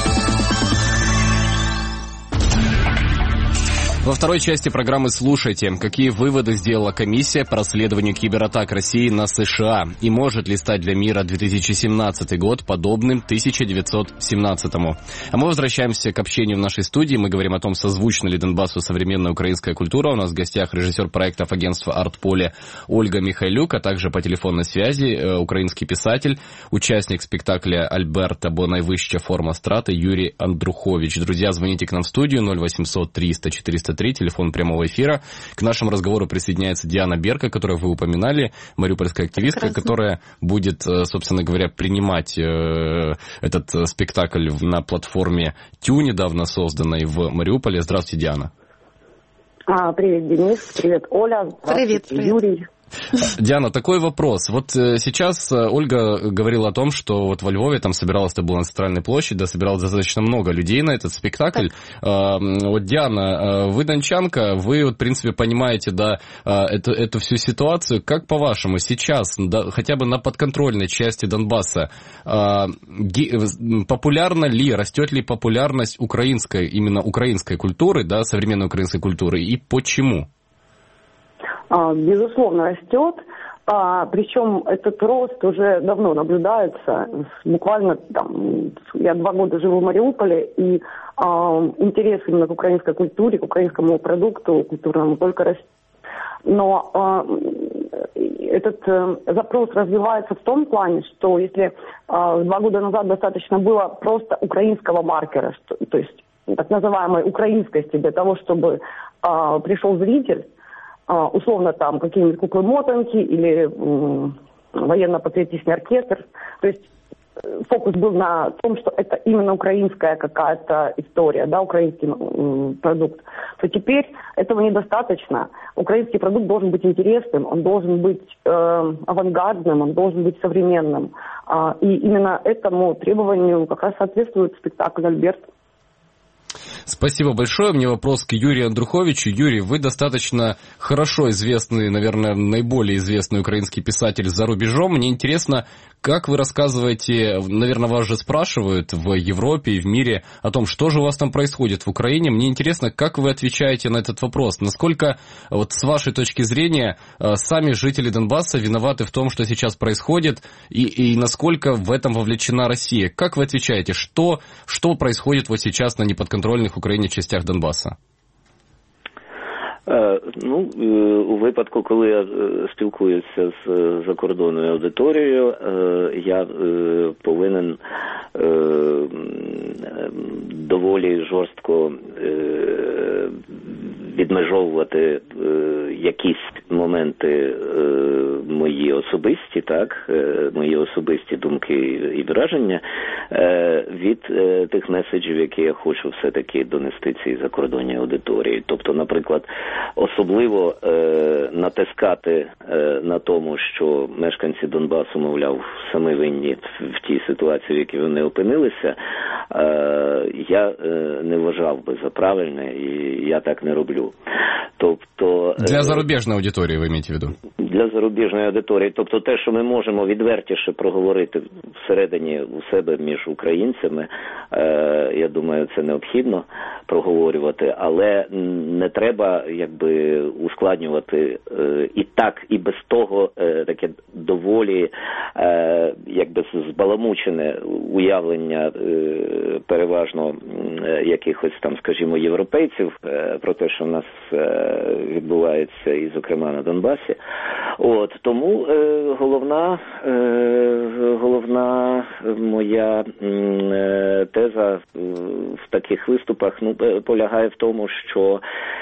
Во второй части программы слушайте, какие выводы сделала комиссия по расследованию кибератак России на США и может ли стать для мира 2017 год подобным 1917-му. А мы возвращаемся к общению в нашей студии. Мы говорим о том, созвучна ли Донбассу современная украинская культура. У нас в гостях режиссер проектов агентства «Артполе» Ольга Михайлюк, а также по телефонной связи украинский писатель, участник спектакля «Альберта, бо найвища форма страты» Юрий Андрухович. Друзья, звоните к нам в студию 0800 300 403, телефон прямого эфира. К нашему разговору присоединяется Диана Берка, которую вы упоминали, мариупольская активистка, которая будет, собственно говоря, принимать этот спектакль на платформе Тю, недавно созданной в Мариуполе. Здравствуйте, Диана. Привет, Денис. Привет, Оля. Привет, Юрий. Диана, такой вопрос. Вот сейчас Ольга говорила о том, что вот во Львове там собиралась, это было на Центральной площади, да, собиралось достаточно много людей на этот спектакль. Вот, Диана, вы дончанка, вы, вот, в принципе, понимаете, да, эту всю ситуацию. Как по-вашему сейчас, да, хотя бы на подконтрольной части Донбасса, популярна ли, растет ли популярность украинской, именно украинской культуры, да, современной украинской культуры, и почему? Безусловно, растет. Причем этот рост уже давно наблюдается. Буквально я 2 года живу в Мариуполе, и интерес именно к украинской культуре, к украинскому продукту культурному только растет. Но этот запрос развивается в том плане, что если 2 года назад достаточно было просто украинского маркера, то есть так называемой украинскости, для того, чтобы пришел зритель, условно там какие-нибудь куклы-мотанки или военно-патриотичный оркестр. То есть фокус был на том, что это именно украинская какая-то история, да, украинский продукт. То теперь этого недостаточно. Украинский продукт должен быть интересным, он должен быть авангардным, он должен быть современным. И именно этому требованию как раз соответствует спектакль «Альберт». Спасибо большое. Мне вопрос к Юрию Андруховичу. Юрий, вы достаточно хорошо известный, наверное, наиболее известный украинский писатель за рубежом. Мне интересно, как вы рассказываете, наверное, вас же спрашивают в Европе и в мире о том, что же у вас там происходит в Украине. Мне интересно, как вы отвечаете на этот вопрос. Насколько, вот с вашей точки зрения, сами жители Донбасса виноваты в том, что сейчас происходит, и насколько в этом вовлечена Россия? Как вы отвечаете, что происходит вот сейчас на неподконтрольных Україні частях Донбаса? У випадку, коли я спілкуюся з закордонною аудиторією, я повинен доволі жорстко відмежовувати якісь моменти мої особисті, так, мої особисті думки і враження від тих меседжів, які я хочу все-таки донести цій закордонній аудиторії. Тобто, наприклад, особливо натискати на тому, що мешканці Донбасу, мовляв, самі винні в тій ситуації, в якій вони опинилися, я не вважав би за правильне, і я так не роблю. Тобто, для зарубіжної аудиторії ви маєте в виду? Для зарубіжної аудиторії. Тобто те, що ми можемо відвертіше проговорити всередині у себе між українцями, я думаю, це необхідно проговорювати, але не треба якби ускладнювати і так, і без того таке доволі якби збаламучене уявлення переважно якихось там, скажімо, європейців про те, що в нас відбувається і, зокрема, на Донбасі. Тому головна моя теза в таких виступах полягає в тому, що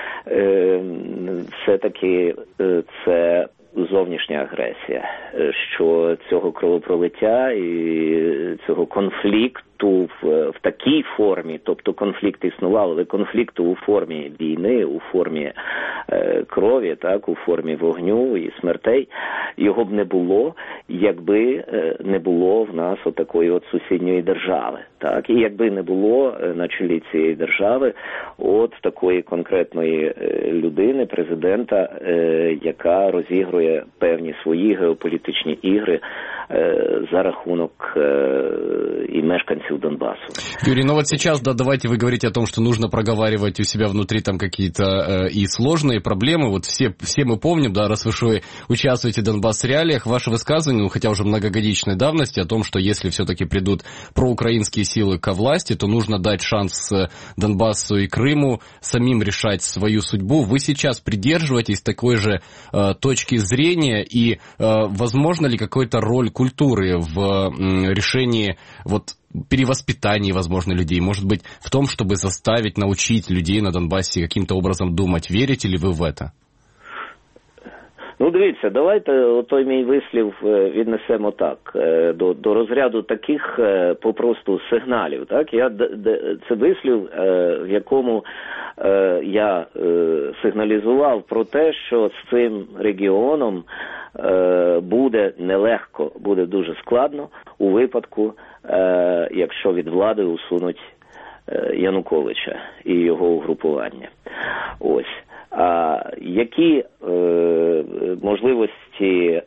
все-таки це зовнішня агресія, що цього кровопролиття і цього конфлікту в такій формі, тобто конфлікт існував, але конфлікту у формі війни, у формі крові, так, у формі вогню і смертей, його б не було, якби не було в нас отакої от сусідньої держави, так, і якби не було на чолі цієї держави от такої конкретної людини, президента, яка розігрує певні свої геополітичні ігри за рахунок и мешканцев Донбассу. Юрий, ну вот сейчас, да, давайте вы говорите о том, что нужно проговаривать у себя внутри там какие-то и сложные проблемы. Вот все мы помним, да, раз вы участвуете в Донбасс-реалиях, ваше высказывание, ну хотя уже многогодичной давности, о том, что если все-таки придут проукраинские силы ко власти, то нужно дать шанс Донбассу и Крыму самим решать свою судьбу. Вы сейчас придерживаетесь такой же точки зрения, и возможно ли какой-то роль культуры в решении вот перевоспитании, возможно, людей, может быть, в том, чтобы заставить, научить людей на Донбассе каким-то образом думать. Верите ли вы в это? Ну, дивіться, давайте той мій вислів віднесемо так, до розряду таких попросту сигналів, так? Це вислів, в якому я сигналізував про те, що з цим регіоном буде нелегко, буде дуже складно у випадку, якщо від влади усунуть Януковича і його угрупування. Ось. А які можливості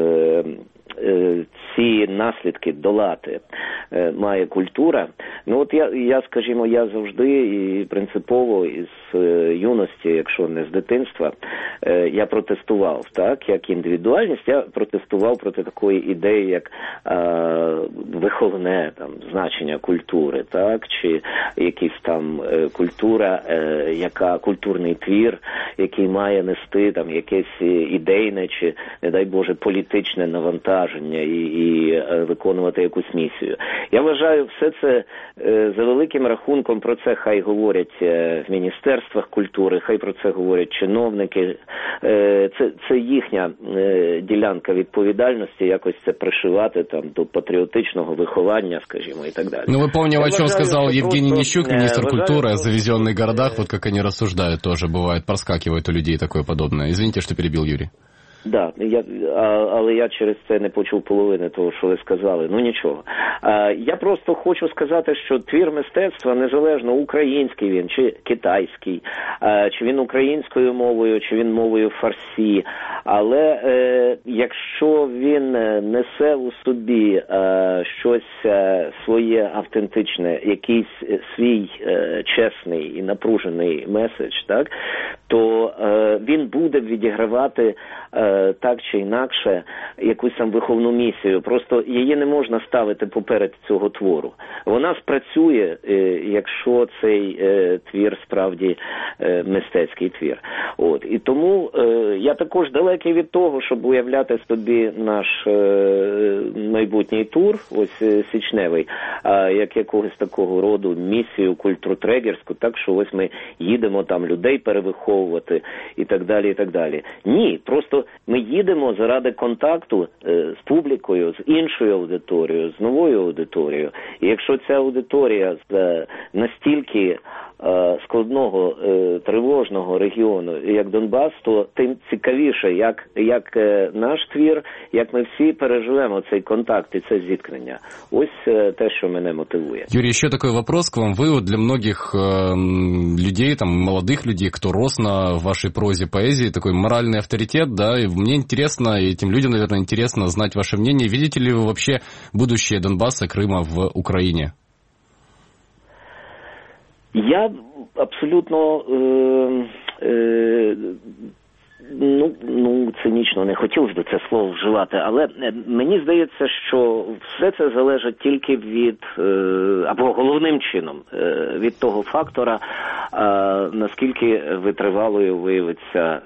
ці наслідки долати має культура? Ну от я, скажімо, я завжди і принципово із юності, якщо не з дитинства, я протестував, так, як індивідуальність, я протестував проти такої ідеї, як виховне там значення культури, так, чи якась там культура, культурний твір, який має нести там якесь ідейне чи, не дай Боже, політичне навантаження і виконувати якусь місію. Я вважаю, все це за великим рахунком, про це хай говорять в міністерствах культури, хай про це говорять чиновники. Це їхня ділянка відповідальності, якось це пришивати там до патріотичного виховання, скажімо, і так далі. Ну, вы помните, о чем сказал Евгений Нищук, министр культуры, о завезенных городах, вот как они рассуждают тоже, бывает, проскакивает у людей такое подобное. Извините, что перебил, Юрий. Да, але я через це не почув половини того, що ви сказали. Ну нічого. Я просто хочу сказати, що твір мистецтва, незалежно український він, чи китайський, чи він українською мовою, чи він мовою фарсі, але якщо він несе у собі щось своє автентичне, якийсь свій чесний і напружений меседж, так, то він буде відігравати так чи інакше якусь там виховну місію. Просто її не можна ставити поперед цього твору. Вона спрацює, якщо цей твір справді мистецький твір. От. І тому я також далекий від того, щоб уявляти собі наш майбутній тур, ось січневий, як якогось такого роду місію культуртрегерську, так що ось ми їдемо там людей перевиховувати і так далі, і так далі. Ні, просто ми їдемо заради контакту з публікою, з іншою аудиторією, з новою аудиторією. І якщо ця аудиторія з настільки складного, тривожного регіону, як Донбас, то тим цікавіше, як наш твір, як ми всі переживемо цей контакт і це зіткнення. Ось те, що мене мотивує. Юрий, еще такой вопрос к вам. Вы вот для многих людей, там, молодых людей, кто рос на вашей прозе, поэзии, такой моральный авторитет, да, и мне интересно, и этим людям, наверное, интересно знать ваше мнение. Видите ли вы вообще будущее Донбасса, Крыма в Украине? Я абсолютно цинічно не хотів би це слово вживати, але мені здається, що все це залежить тільки від, або головним чином, від того фактора, наскільки витривалою виявиться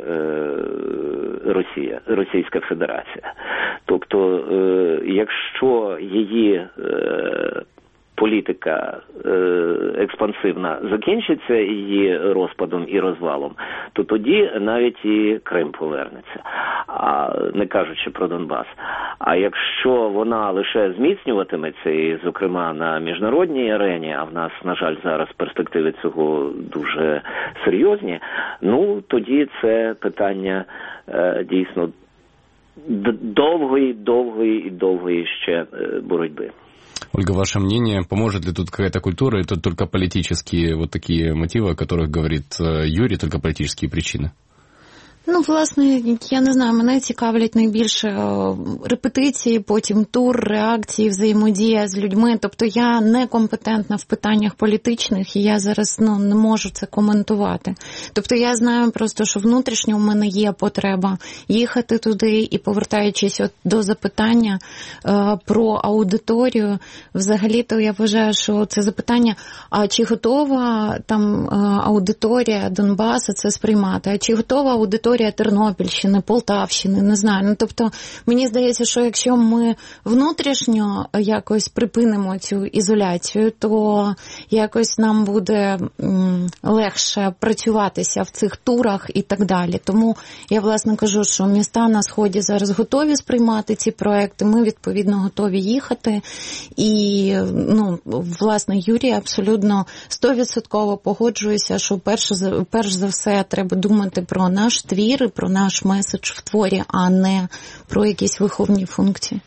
Російська Федерація. Тобто, якщо її політика експансивна закінчиться її розпадом і розвалом, то тоді навіть і Крим повернеться, не кажучи про Донбас. А якщо вона лише зміцнюватиметься, і, зокрема, на міжнародній арені, а в нас, на жаль, зараз перспективи цього дуже серйозні, ну, тоді це питання дійсно довгої ще боротьби. Ольга, ваше мнение, поможет ли тут какая-то культура, или тут только политические вот такие мотивы, о которых говорит Юрий, только политические причины? Ну, власне, я не знаю, мене цікавлять найбільше репетиції, потім тур, реакції, взаємодія з людьми. Тобто я не компетентна в питаннях політичних, і я зараз не можу це коментувати. Тобто я знаю просто, що внутрішньо в мене є потреба їхати туди, і повертаючись до запитання про аудиторію, взагалі-то я вважаю, що це запитання, а чи готова там аудиторія Донбасу це сприймати, а чи готова аудиторія Тернопільщини, Полтавщини, не знаю. Ну, тобто, мені здається, що якщо ми внутрішньо якось припинимо цю ізоляцію, то якось нам буде легше працюватися в цих турах і так далі. Тому я, власне, кажу, що міста на Сході зараз готові сприймати ці проекти, ми, відповідно, готові їхати. І, власне, Юрій, абсолютно 100% погоджуюся, що перш за все треба думати про наш твір, про наш меседж в творі, а не про якісь виховні функції.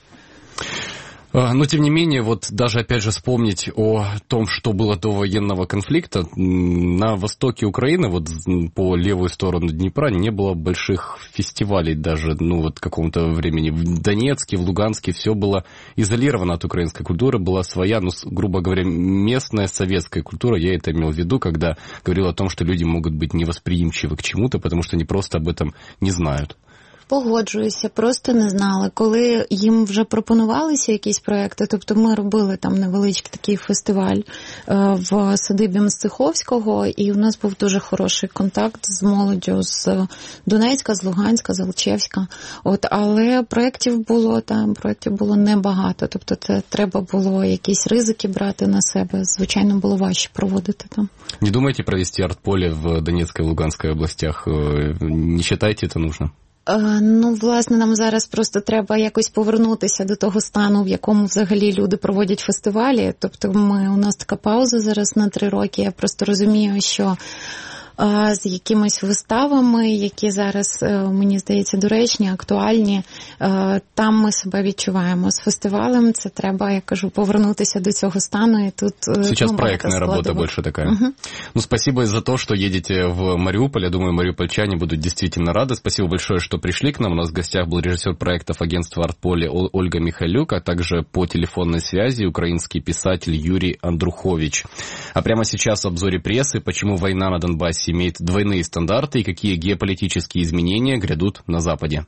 Но, тем не менее, вот даже, опять же, вспомнить о том, что было до военного конфликта, на востоке Украины, вот по левую сторону Днепра, не было больших фестивалей даже, какого-то времени. В Донецке, в Луганске все было изолировано от украинской культуры, была своя, грубо говоря, местная советская культура. Я это имел в виду, когда говорил о том, что люди могут быть невосприимчивы к чему-то, потому что они просто об этом не знают. Погоджуюся, просто не знала. Коли їм вже пропонувалися якісь проекти, тобто ми робили там невеличкий такий фестиваль в садибі Мстиховського, і у нас був дуже хороший контакт з молоддю з Донецька, з Луганська, з Алчевська. Але проєктів було небагато, тобто це треба було якісь ризики брати на себе, звичайно, було важче проводити там. Не думаєте провести арт-поле в Донецькій і Луганській областях? Не вважаєте це нужно? Власне, нам зараз просто треба якось повернутися до того стану, в якому взагалі люди проводять фестивалі. Тобто у нас така пауза зараз на 3 роки. Я просто розумію, що з якимись виставами, які зараз, мені здається, доречні, актуальні, там ми себе відчуваємо. З фестивалем це треба, я кажу, повернутися до цього стану. І тут, сейчас проектная работа больше такая. Угу. Спасибо за то, что едете в Мариуполь. Я думаю, мариупольчане будут действительно рады. Спасибо большое, что пришли к нам. У нас в гостях был режиссер проектов агентства «Артполе» Ольга Михайлюк, а также по телефонной связи украинский писатель Юрий Андрухович. А прямо сейчас в обзоре прессы, почему война на Донбассе имеет двойные стандарты и какие геополитические изменения грядут на Западе.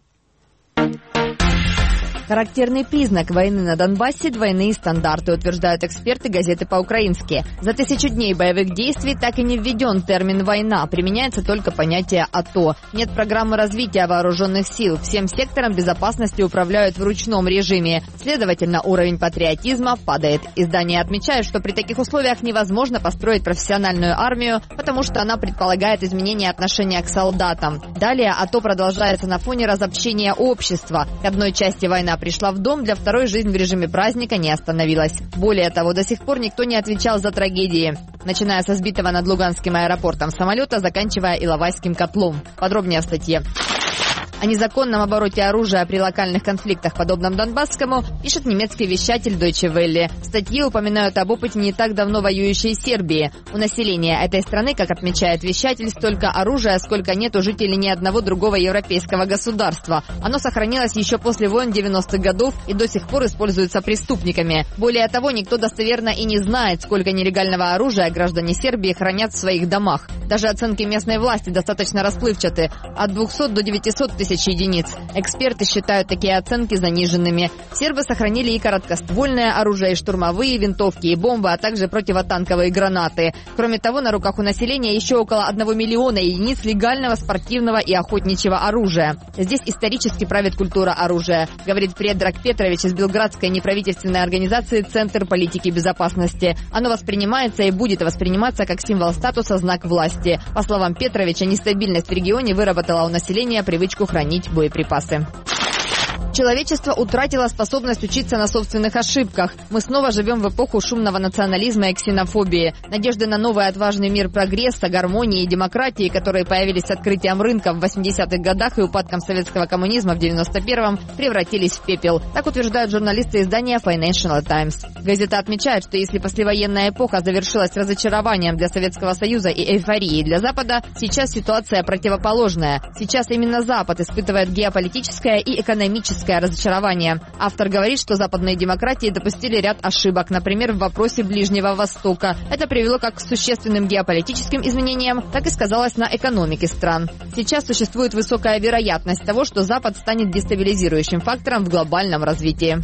Характерный признак войны на Донбассе – двойные стандарты, утверждают эксперты газеты по-украински. За 1000 дней боевых действий так и не введен термин «война», применяется только понятие «АТО». Нет программы развития вооруженных сил, всем сектором безопасности управляют в ручном режиме. Следовательно, уровень патриотизма падает. Издание отмечает, что при таких условиях невозможно построить профессиональную армию, потому что она предполагает изменение отношения к солдатам. Далее АТО продолжается на фоне разобщения общества. К одной части война пришла в дом, для второй жизнь в режиме праздника не остановилась. Более того, до сих пор никто не отвечал за трагедии. Начиная со сбитого над Луганским аэропортом самолета, заканчивая Иловайским котлом. Подробнее в статье. О незаконном обороте оружия при локальных конфликтах, подобном Донбасскому, пишет немецкий вещатель Deutsche Welle. В статье упоминают об опыте не так давно воюющей Сербии. У населения этой страны, как отмечает вещатель, столько оружия, сколько нет у жителей ни одного другого европейского государства. Оно сохранилось еще после войн 90-х годов и до сих пор используется преступниками. Более того, никто достоверно и не знает, сколько нелегального оружия граждане Сербии хранят в своих домах. Даже оценки местной власти достаточно расплывчаты – от 200 до 900 тысяч тысяч единиц. Эксперты считают такие оценки заниженными. Сербы сохранили и короткоствольное оружие, и штурмовые винтовки, и бомбы, а также противотанковые гранаты. Кроме того, на руках у населения еще около 1 миллиона единиц легального спортивного и охотничьего оружия. Здесь исторически правит культура оружия, говорит Предраг Петрович из белградской неправительственной организации «Центр политики безопасности». Оно воспринимается и будет восприниматься как символ статуса, знак власти. По словам Петровича, нестабильность в регионе выработала у населения привычку хранить боеприпасы. Человечество утратило способность учиться на собственных ошибках. Мы снова живем в эпоху шумного национализма и ксенофобии. Надежды на новый отважный мир прогресса, гармонии и демократии, которые появились с открытием рынка в 80-х годах и упадком советского коммунизма в 91-м, превратились в пепел. Так утверждают журналисты издания Financial Times. Газета отмечает, что если послевоенная эпоха завершилась разочарованием для Советского Союза и эйфорией для Запада, сейчас ситуация противоположная. Сейчас именно Запад испытывает геополитическое и экономическое разочарование. Автор говорит, что западные демократии допустили ряд ошибок, например, в вопросе Ближнего Востока. Это привело как к существенным геополитическим изменениям, так и сказалось на экономике стран. Сейчас существует высокая вероятность того, что Запад станет дестабилизирующим фактором в глобальном развитии.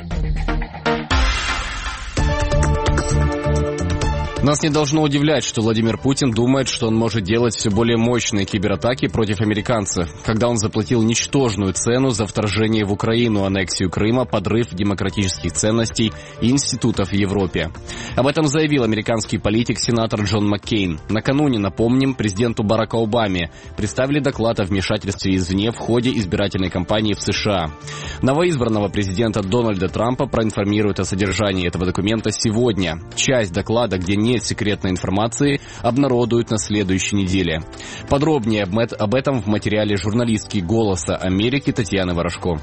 Нас не должно удивлять, что Владимир Путин думает, что он может делать все более мощные кибератаки против американцев, когда он заплатил ничтожную цену за вторжение в Украину, аннексию Крыма, подрыв демократических ценностей и институтов в Европе. Об этом заявил американский политик-сенатор Джон Маккейн. Накануне, напомним, президенту Бараку Обаме представили доклад о вмешательстве извне в ходе избирательной кампании в США. Новоизбранного президента Дональда Трампа проинформируют о содержании этого документа сегодня. Часть доклада, где нет секретной информации, обнародуют на следующей неделе. Подробнее об этом в материале журналистки «Голоса Америки» Тетяны Ворожко.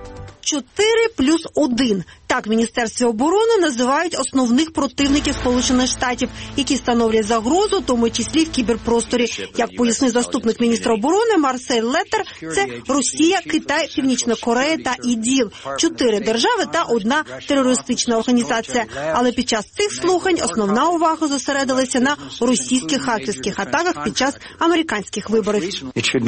4+1. Так в Міністерстві оборони називають основних противників Сполучених Штатів, які становлять загрозу, в тому числі в кіберпросторі. Як пояснив заступник міністра оборони Марсель Леттер, це Росія, Китай, Північна Корея та ІДІЛ. 4 держави та 1 терористична організація. Але під час цих слухань основна увага зосередилася на російських хакерських атаках під час американських виборів.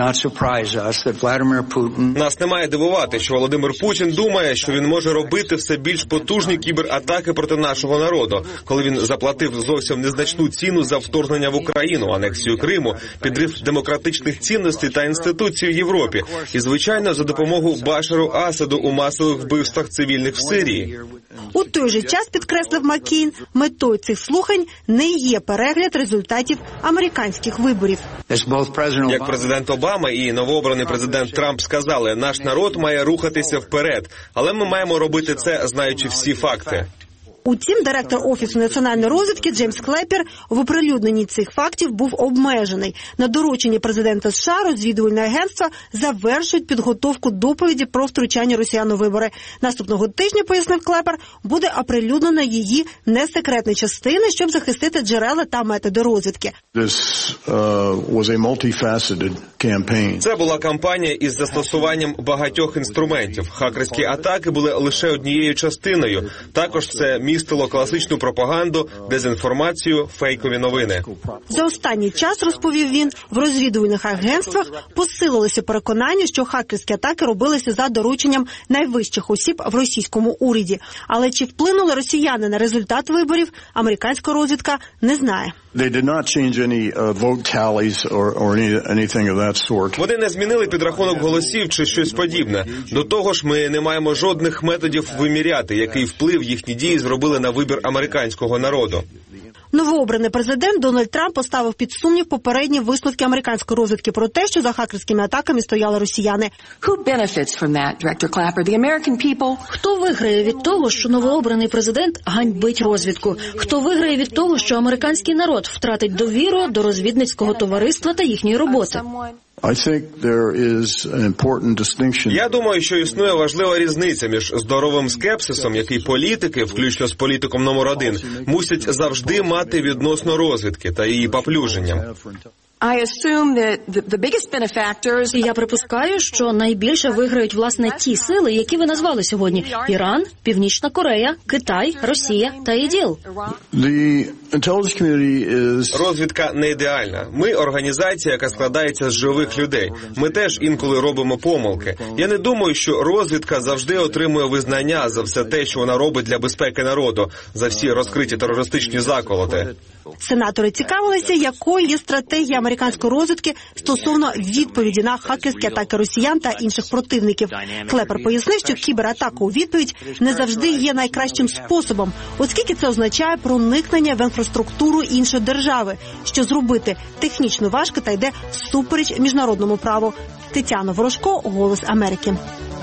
Нас не має дивувати, що Володимир Путін думає, що він може робити все більш потужні кібератаки проти нашого народу, коли він заплатив зовсім незначну ціну за вторгнення в Україну, анексію Криму, підрив демократичних цінностей та інституцій в Європі. І, звичайно, за допомогу Башару Асаду у масових вбивствах цивільних в Сирії. У той же час, підкреслив Маккейн, метою цих слухань не є перегляд результатів американських виборів. Як президент Обама і новообраний президент Трамп сказали, наш народ має рухатися вперед, але ми маємо робити це, знаючи всі факти. Утім, директор Офісу національної розвідки Джеймс Клеппер в оприлюдненні цих фактів був обмежений. На дорученні президента США розвідувальне агентство завершують підготовку доповіді про втручання росіян у вибори. Наступного тижня, пояснив Клеппер, буде оприлюднено її несекретні частини, щоб захистити джерела та методи розвідки. Це була кампанія із застосуванням багатьох інструментів. Хакерські атаки були лише однією частиною. Також це містило класичну пропаганду, дезінформацію, фейкові новини. За останній час, розповів він, в розвідувальних агентствах посилилося переконання, що хакерські атаки робилися за дорученням найвищих осіб в російському уряді. Але чи вплинули росіяни на результат виборів, американська розвідка не знає. Вони не змінили підрахунок голосів чи щось подібне. До того ж, ми не маємо жодних методів виміряти, який вплив їхні дії зробили на вибір американського народу. Новообраний президент Дональд Трамп поставив під сумнів попередні висновки американської розвідки про те, що за хакерськими атаками стояли росіяни. Хто виграє від того, що новообраний президент ганьбить розвідку? Хто виграє від того, що американський народ втратить довіру до розвідницького товариства та їхньої роботи? Я думаю, що існує важлива різниця між здоровим скепсисом, який політики, включно з політиком номер 1, мусять завжди мати відносно розвідки та її поплюженням. Я припускаю, що найбільше виграють, власне, ті сили, які ви назвали сьогодні. Іран, Північна Корея, Китай, Росія та ІДІЛ. Розвідка не ідеальна. Ми організація, яка складається з живих людей. Ми теж інколи робимо помилки. Я не думаю, що розвідка завжди отримує визнання за все те, що вона робить для безпеки народу, за всі розкриті терористичні заколоти. Сенатори цікавилися, якою є стратегія американської розвідки стосовно відповіді на хакерські атаки росіян та інших противників. Клепер пояснив, що кібератака у відповідь не завжди є найкращим способом, оскільки це означає проникнення в інфраструктуру іншої держави, що зробити технічно важко та йде всупереч міжнародному праву. Тетяна Ворожко, «Голос Америки».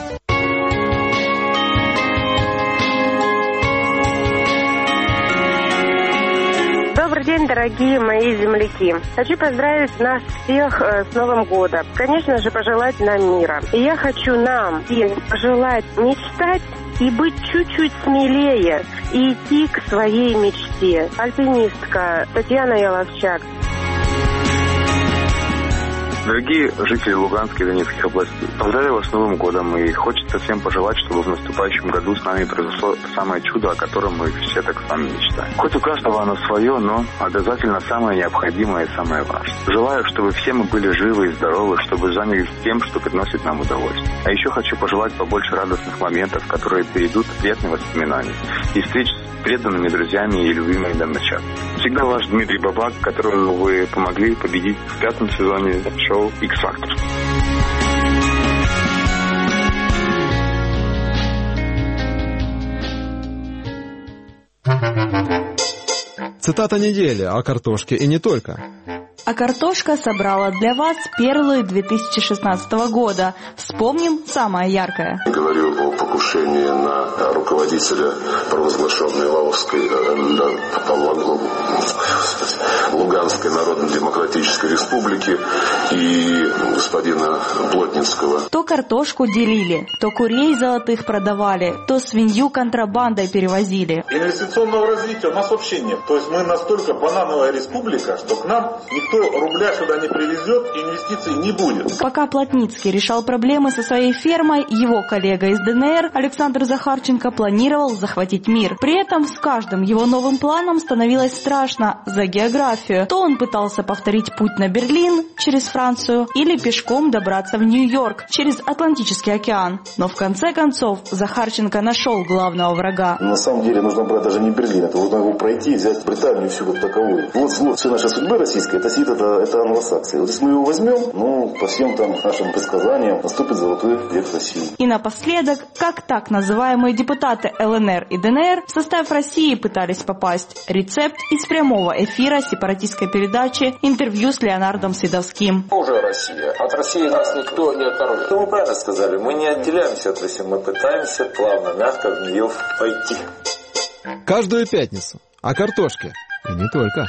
Добрый день, дорогие мои земляки. Хочу поздравить нас всех с Новым годом. Конечно же, пожелать нам мира. И я хочу нам всем пожелать мечтать и быть чуть-чуть смелее и идти к своей мечте. Альпинистка Татьяна Яловчак. Дорогие жители Луганской и Донецких областей, поздравляю вас с Новым годом и хочется всем пожелать, чтобы в наступающем году с нами произошло самое чудо, о котором мы все так с вами мечтаем. Хоть у каждого оно свое, но обязательно самое необходимое и самое важное. Желаю, чтобы все мы были живы и здоровы, чтобы занялись тем, что приносит нам удовольствие. А еще хочу пожелать побольше радостных моментов, которые перейдут в приятные воспоминания, и встреч с преданными друзьями и любимыми дончанами. Всегда ваш Дмитрий Бабак, которому вы помогли победить в 5-м сезоне шоу «X-Factor». Цитата недели о картошке и не только. А картошка собрала для вас перлы 2016 года. Вспомним самое яркое. Говорю о покушении на руководителя провозглашенной Луганской Народно-Демократической Республики и господина Плотницкого. То картошку делили, то курей золотых продавали, то свинью контрабандой перевозили. Инвестиционного развития у нас вообще нет. То есть мы настолько банановая республика, что к нам никто рубля сюда не привезет, инвестиций не будет. Пока Плотницкий решал проблемы со своей фермой, его коллега из ДНР Александр Захарченко планировал захватить мир. При этом с каждым его новым планом становилось страшно за географию. То он пытался повторить путь на Берлин через Францию или пешком добраться в Нью-Йорк через Атлантический океан. Но в конце концов Захарченко нашел главного врага. На самом деле нужно брать даже не Берлин, это нужно его пройти, взять Британию всю как таковую. Вот зло всей нашей судьбы российской, это англосаксы. Вот если мы его возьмем, по всем там нашим предсказаниям наступит золотой век России. И напоследок, как так называемые депутаты ЛНР и ДНР в состав России пытались попасть. Рецепт из прямого эфира сепаратистской передачи «Интервью с Леонардом Свидовским». Уже Россия. От России нас никто не оторвет. Вы правильно сказали, мы не отделяемся от России, мы пытаемся плавно, мягко в нее войти. Каждую пятницу о картошке и не только.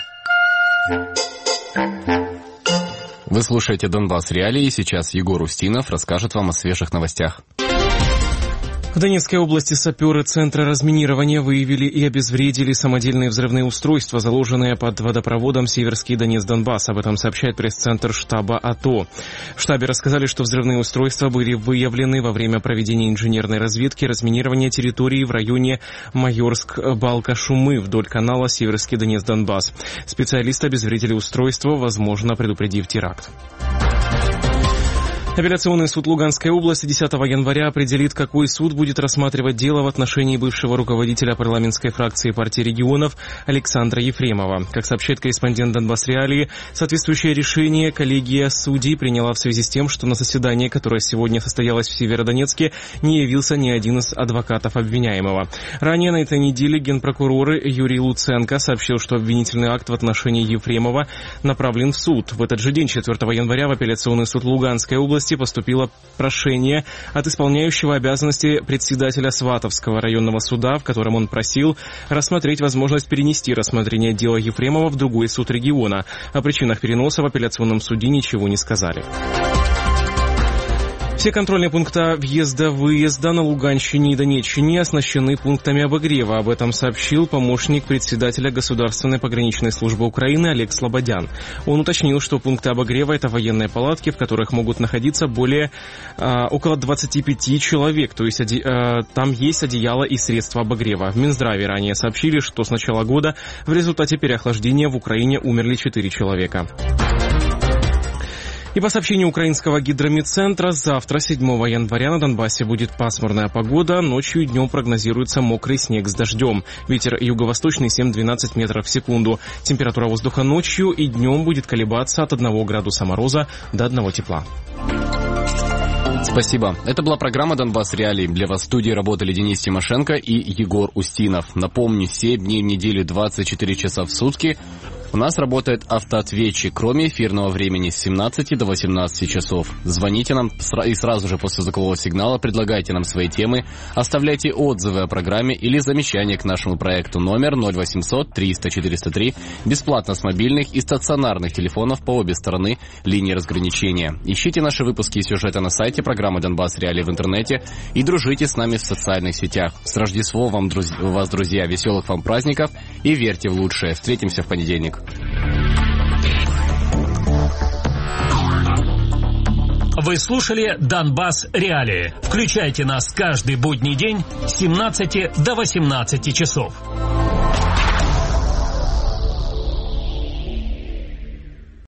Вы слушаете «Донбасс Реалии», и сейчас Егор Устинов расскажет вам о свежих новостях. В Донецкой области саперы Центра разминирования выявили и обезвредили самодельные взрывные устройства, заложенные под водопроводом Северский Донец-Донбасс. Об этом сообщает пресс-центр штаба АТО. В штабе рассказали, что взрывные устройства были выявлены во время проведения инженерной разведки разминирования территории в районе Майорск-Балка-Шумы вдоль канала Северский Донец-Донбасс. Специалисты обезвредили устройство, возможно, предупредив теракт. Апелляционный суд Луганской области 10 января определит, какой суд будет рассматривать дело в отношении бывшего руководителя парламентской фракции партии регионов Александра Ефремова. Как сообщает корреспондент Донбасс Реалии, соответствующее решение коллегия судей приняла в связи с тем, что на заседание, которое сегодня состоялось в Северодонецке, не явился ни один из адвокатов обвиняемого. Ранее на этой неделе генпрокурор Юрий Луценко сообщил, что обвинительный акт в отношении Ефремова направлен в суд. В этот же день, 4 января, в апелляционный суд Луганской области поступило прошение от исполняющего обязанности председателя Сватовского районного суда, в котором он просил рассмотреть возможность перенести рассмотрение дела Ефремова в другой суд региона. О причинах переноса в апелляционном суде ничего не сказали. В Все контрольные пункты въезда-выезда на Луганщине и Донеччине оснащены пунктами обогрева. Об этом сообщил помощник председателя Государственной пограничной службы Украины Олег Слободян. Он уточнил, что пункты обогрева — это военные палатки, в которых могут находиться около 25 человек. То есть там есть одеяло и средства обогрева. В Минздраве ранее сообщили, что с начала года в результате переохлаждения в Украине умерли 4 человека. И по сообщению украинского гидромедцентра, завтра, 7 января, на Донбассе будет пасмурная погода. Ночью и днем прогнозируется мокрый снег с дождем. Ветер юго-восточный 7-12 метров в секунду. Температура воздуха ночью и днем будет колебаться от 1 градуса мороза до 1 тепла. Спасибо. Это была программа «Донбасс Реалии». Для вас в студии работали Денис Тимошенко и Егор Устинов. Напомню, 7 дней в неделю, 24 часа в сутки. У нас работает автоответчик, кроме эфирного времени с 17 до 18 часов. Звоните нам и сразу же после звукового сигнала предлагайте нам свои темы, оставляйте отзывы о программе или замечания к нашему проекту. Номер 0800 300 403, бесплатно с мобильных и стационарных телефонов по обе стороны линии разграничения. Ищите наши выпуски и сюжеты на сайте программы «Донбасс Реалии» в интернете и дружите с нами в социальных сетях. С Рождеством вас, друзья, веселых вам праздников и верьте в лучшее. Встретимся в понедельник. Вы слушали «Донбасс Реалии». Включайте нас каждый будний день с 17 до 18 часов.